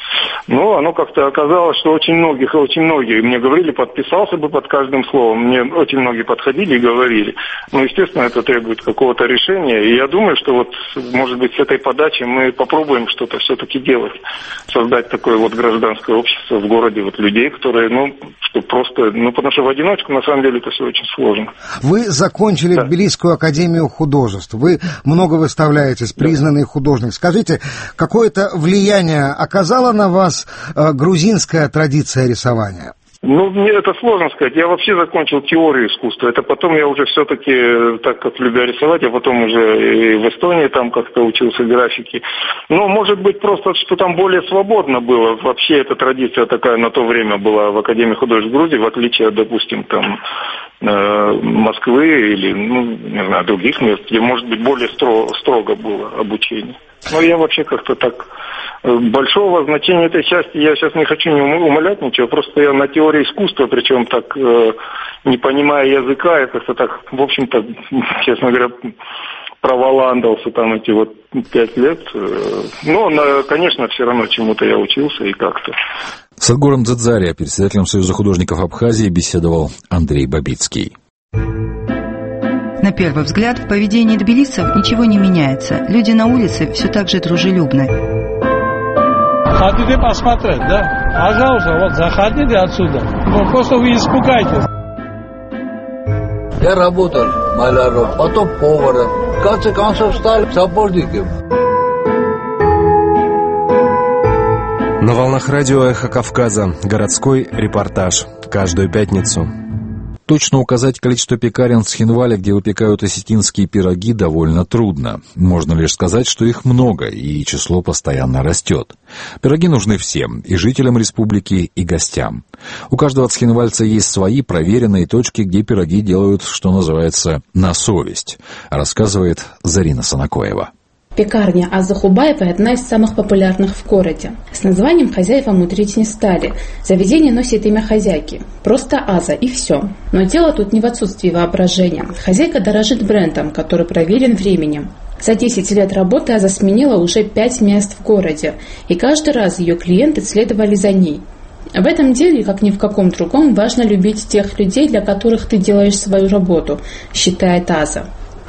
Но оно как-то оказалось, что очень многие мне говорили, подписался бы под каждым словом. Мне очень многие подходили и говорили. Ну, естественно, это требует какого-то решения. И я думаю, что вот, может быть, с этой подачи мы попробуем что-то все-таки делать. Создать такое вот гражданское общество в городе, вот людей, которые, что просто, потому что в одиночку, на самом деле, это все очень сложно. Вы закончили Тбилисскую академию художеств. Вы много выставляетесь, признанный художник. Скажите, какое-то влияние оказала на вас грузинская традиция рисования? Мне это сложно сказать. Я вообще закончил теорию искусства. Это потом я уже все-таки, так как любя рисовать, я потом уже и в Эстонии там как-то учился графике. Но, может быть, просто, что там более свободно было. Вообще эта традиция такая на то время была в Академии художеств Грузии, в отличие от, допустим, там Москвы или, не знаю, других мест, где, может быть, более строго было обучение. Но я вообще как-то так... Большого значения этой части я сейчас не хочу не умалять ничего, просто я на теории искусства, причем так, не понимая языка, я как-то так, в общем-то, честно говоря, проволандался там эти вот 5 лет. Но, конечно, все равно чему-то я учился и как-то. С Адгором Дзадзария, председателем Союза художников Абхазии, беседовал Андрей Бабицкий. На первый взгляд, в поведении тбилисцев ничего не меняется. Люди на улице все так же дружелюбны. Хотите посмотреть, да? Пожалуйста, вот заходите отсюда. Просто вы испугаетесь. Я работал маляром, потом поваром. В конце концов стал сапожником. На волнах радио «Эхо Кавказа» городской репортаж. Каждую пятницу. Точно указать количество пекарен в Цхинвале, где выпекают осетинские пироги, довольно трудно. Можно лишь сказать, что их много, и число постоянно растет. Пироги нужны всем, и жителям республики, и гостям. У каждого цхинвальца есть свои проверенные точки, где пироги делают, что называется, на совесть, рассказывает Зарина Санакоева. Пекарня Аза Хубаевой – одна из самых популярных в городе. С названием хозяева мудрить не стали. Заведение носит имя хозяйки. Просто Аза и все. Но дело тут не в отсутствии воображения. Хозяйка дорожит брендом, который проверен временем. За 10 лет работы Аза сменила уже 5 мест в городе. И каждый раз ее клиенты следовали за ней. В этом деле, как ни в каком другом, важно любить тех людей, для которых ты делаешь свою работу, считает Аза.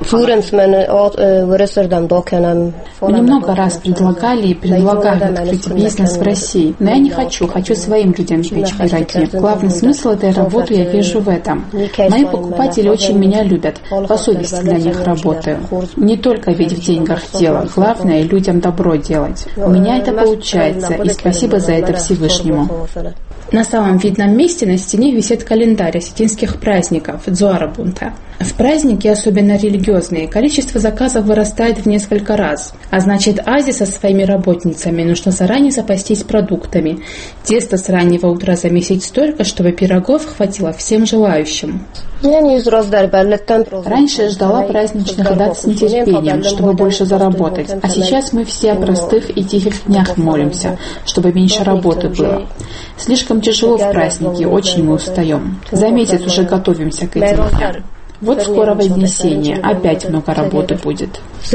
Мне много раз предлагали и предлагают открыть бизнес в России, но я не хочу своим людям печь пироги. Главный смысл этой работы я вижу в этом. Мои покупатели очень меня любят, по совести для них работаю. Не только ведь в деньгах дело, главное людям добро делать. У меня это получается, и спасибо за это Всевышнему. На самом видном месте на стене висит календарь осетинских праздников Дзуарабунта. В праздники, особенно религиозные, количество заказов вырастает в несколько раз. А значит, Азе со своими работницами нужно заранее запастись продуктами. Тесто с раннего утра замесить столько, чтобы пирогов хватило всем желающим. Раньше я ждала праздничных дат с нетерпением, чтобы больше заработать. А сейчас мы все о простых и тихих днях молимся, чтобы меньше работы было. Слишком тяжело в праздники, очень мы устаем. За месяц уже готовимся к этим дням. Вот скоро Вознесение, опять много работы будет.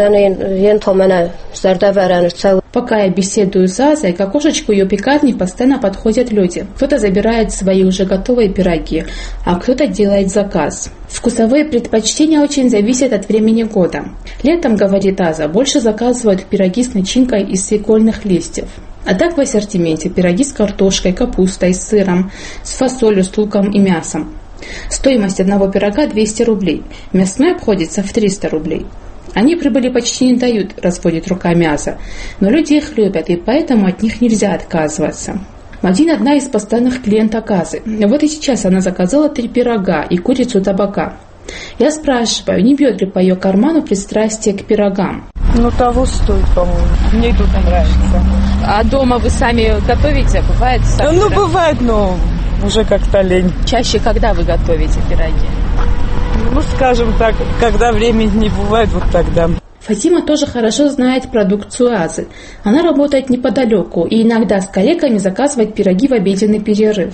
Пока я беседую с Азой, к окошечку ее пекарни постоянно подходят люди. Кто-то забирает свои уже готовые пироги, а кто-то делает заказ. Вкусовые предпочтения очень зависят от времени года. Летом, говорит Аза, больше заказывают пироги с начинкой из свекольных листьев. А так в ассортименте пироги с картошкой, капустой, с сыром, с фасолью, с луком и мясом. Стоимость одного пирога 200 рублей, мясной обходится в 300 рублей. Они прибыли почти не дают, разводит руками Аза, но люди их любят, и поэтому от них нельзя отказываться. Мадина одна из постоянных клиенток Азы. Вот и сейчас она заказала 3 пирога и курицу табака. Я спрашиваю, не бьет ли по ее карману пристрастие к пирогам. Того стоит, по-моему. Мне тут нравится. А дома вы сами готовите? Бывает? Бывает, но уже как-то лень. Чаще когда вы готовите пироги? Скажем так, когда времени не бывает, вот тогда. Фатима тоже хорошо знает продукцию Азы. Она работает неподалеку и иногда с коллегами заказывает пироги в обеденный перерыв.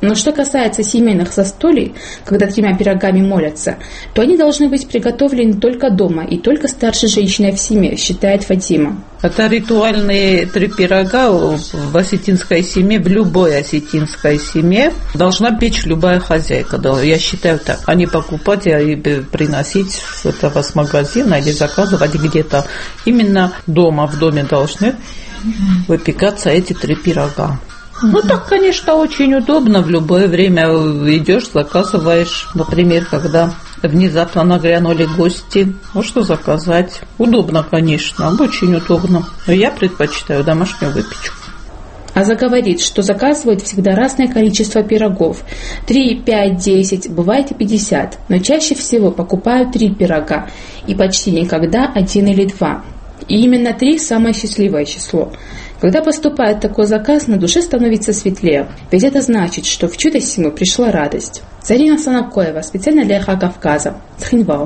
Но что касается семейных застолий, когда 3 пирогами молятся, то они должны быть приготовлены только дома и только старшей женщиной в семье, считает Фатима. Это ритуальные 3 пирога в осетинской семье, в любой осетинской семье должна печь любая хозяйка. Я считаю так. А не покупать и приносить с этого с магазина или заказывать где-то. Именно дома, в доме должны выпекаться эти 3 пирога. Ну так, конечно, очень удобно. В любое время идешь, заказываешь. Например, когда внезапно нагрянули гости, что заказать. Удобно, конечно, очень удобно. Но я предпочитаю домашнюю выпечку. Аза говорит, что заказывают всегда разное количество пирогов. 3, 5, 10, бывает и 50. Но чаще всего покупают 3 пирога. И почти никогда 1 или 2. И именно 3 самое счастливое число. Когда поступает такой заказ, на душе становится светлее. Ведь это значит, что в чудо семьи пришла радость. Зарина Санакоева, специально для Эхо Кавказа, Цхинвал.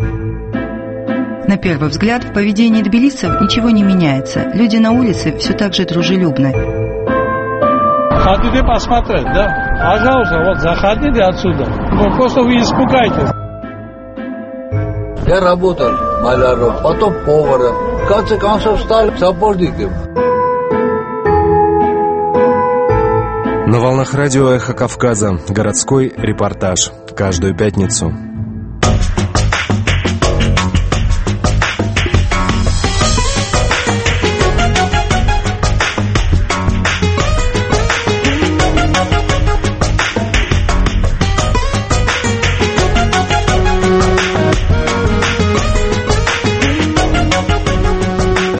На первый взгляд, в поведении тбилисцев ничего не меняется. Люди на улице все так же дружелюбны. Хотите посмотреть, да? Пожалуйста, вот заходите отсюда. Просто вы испугаетесь. Я работал маляром, потом поваром. В конце концов стал сапожником. На волнах радио «Эхо Кавказа» городской репортаж. Каждую пятницу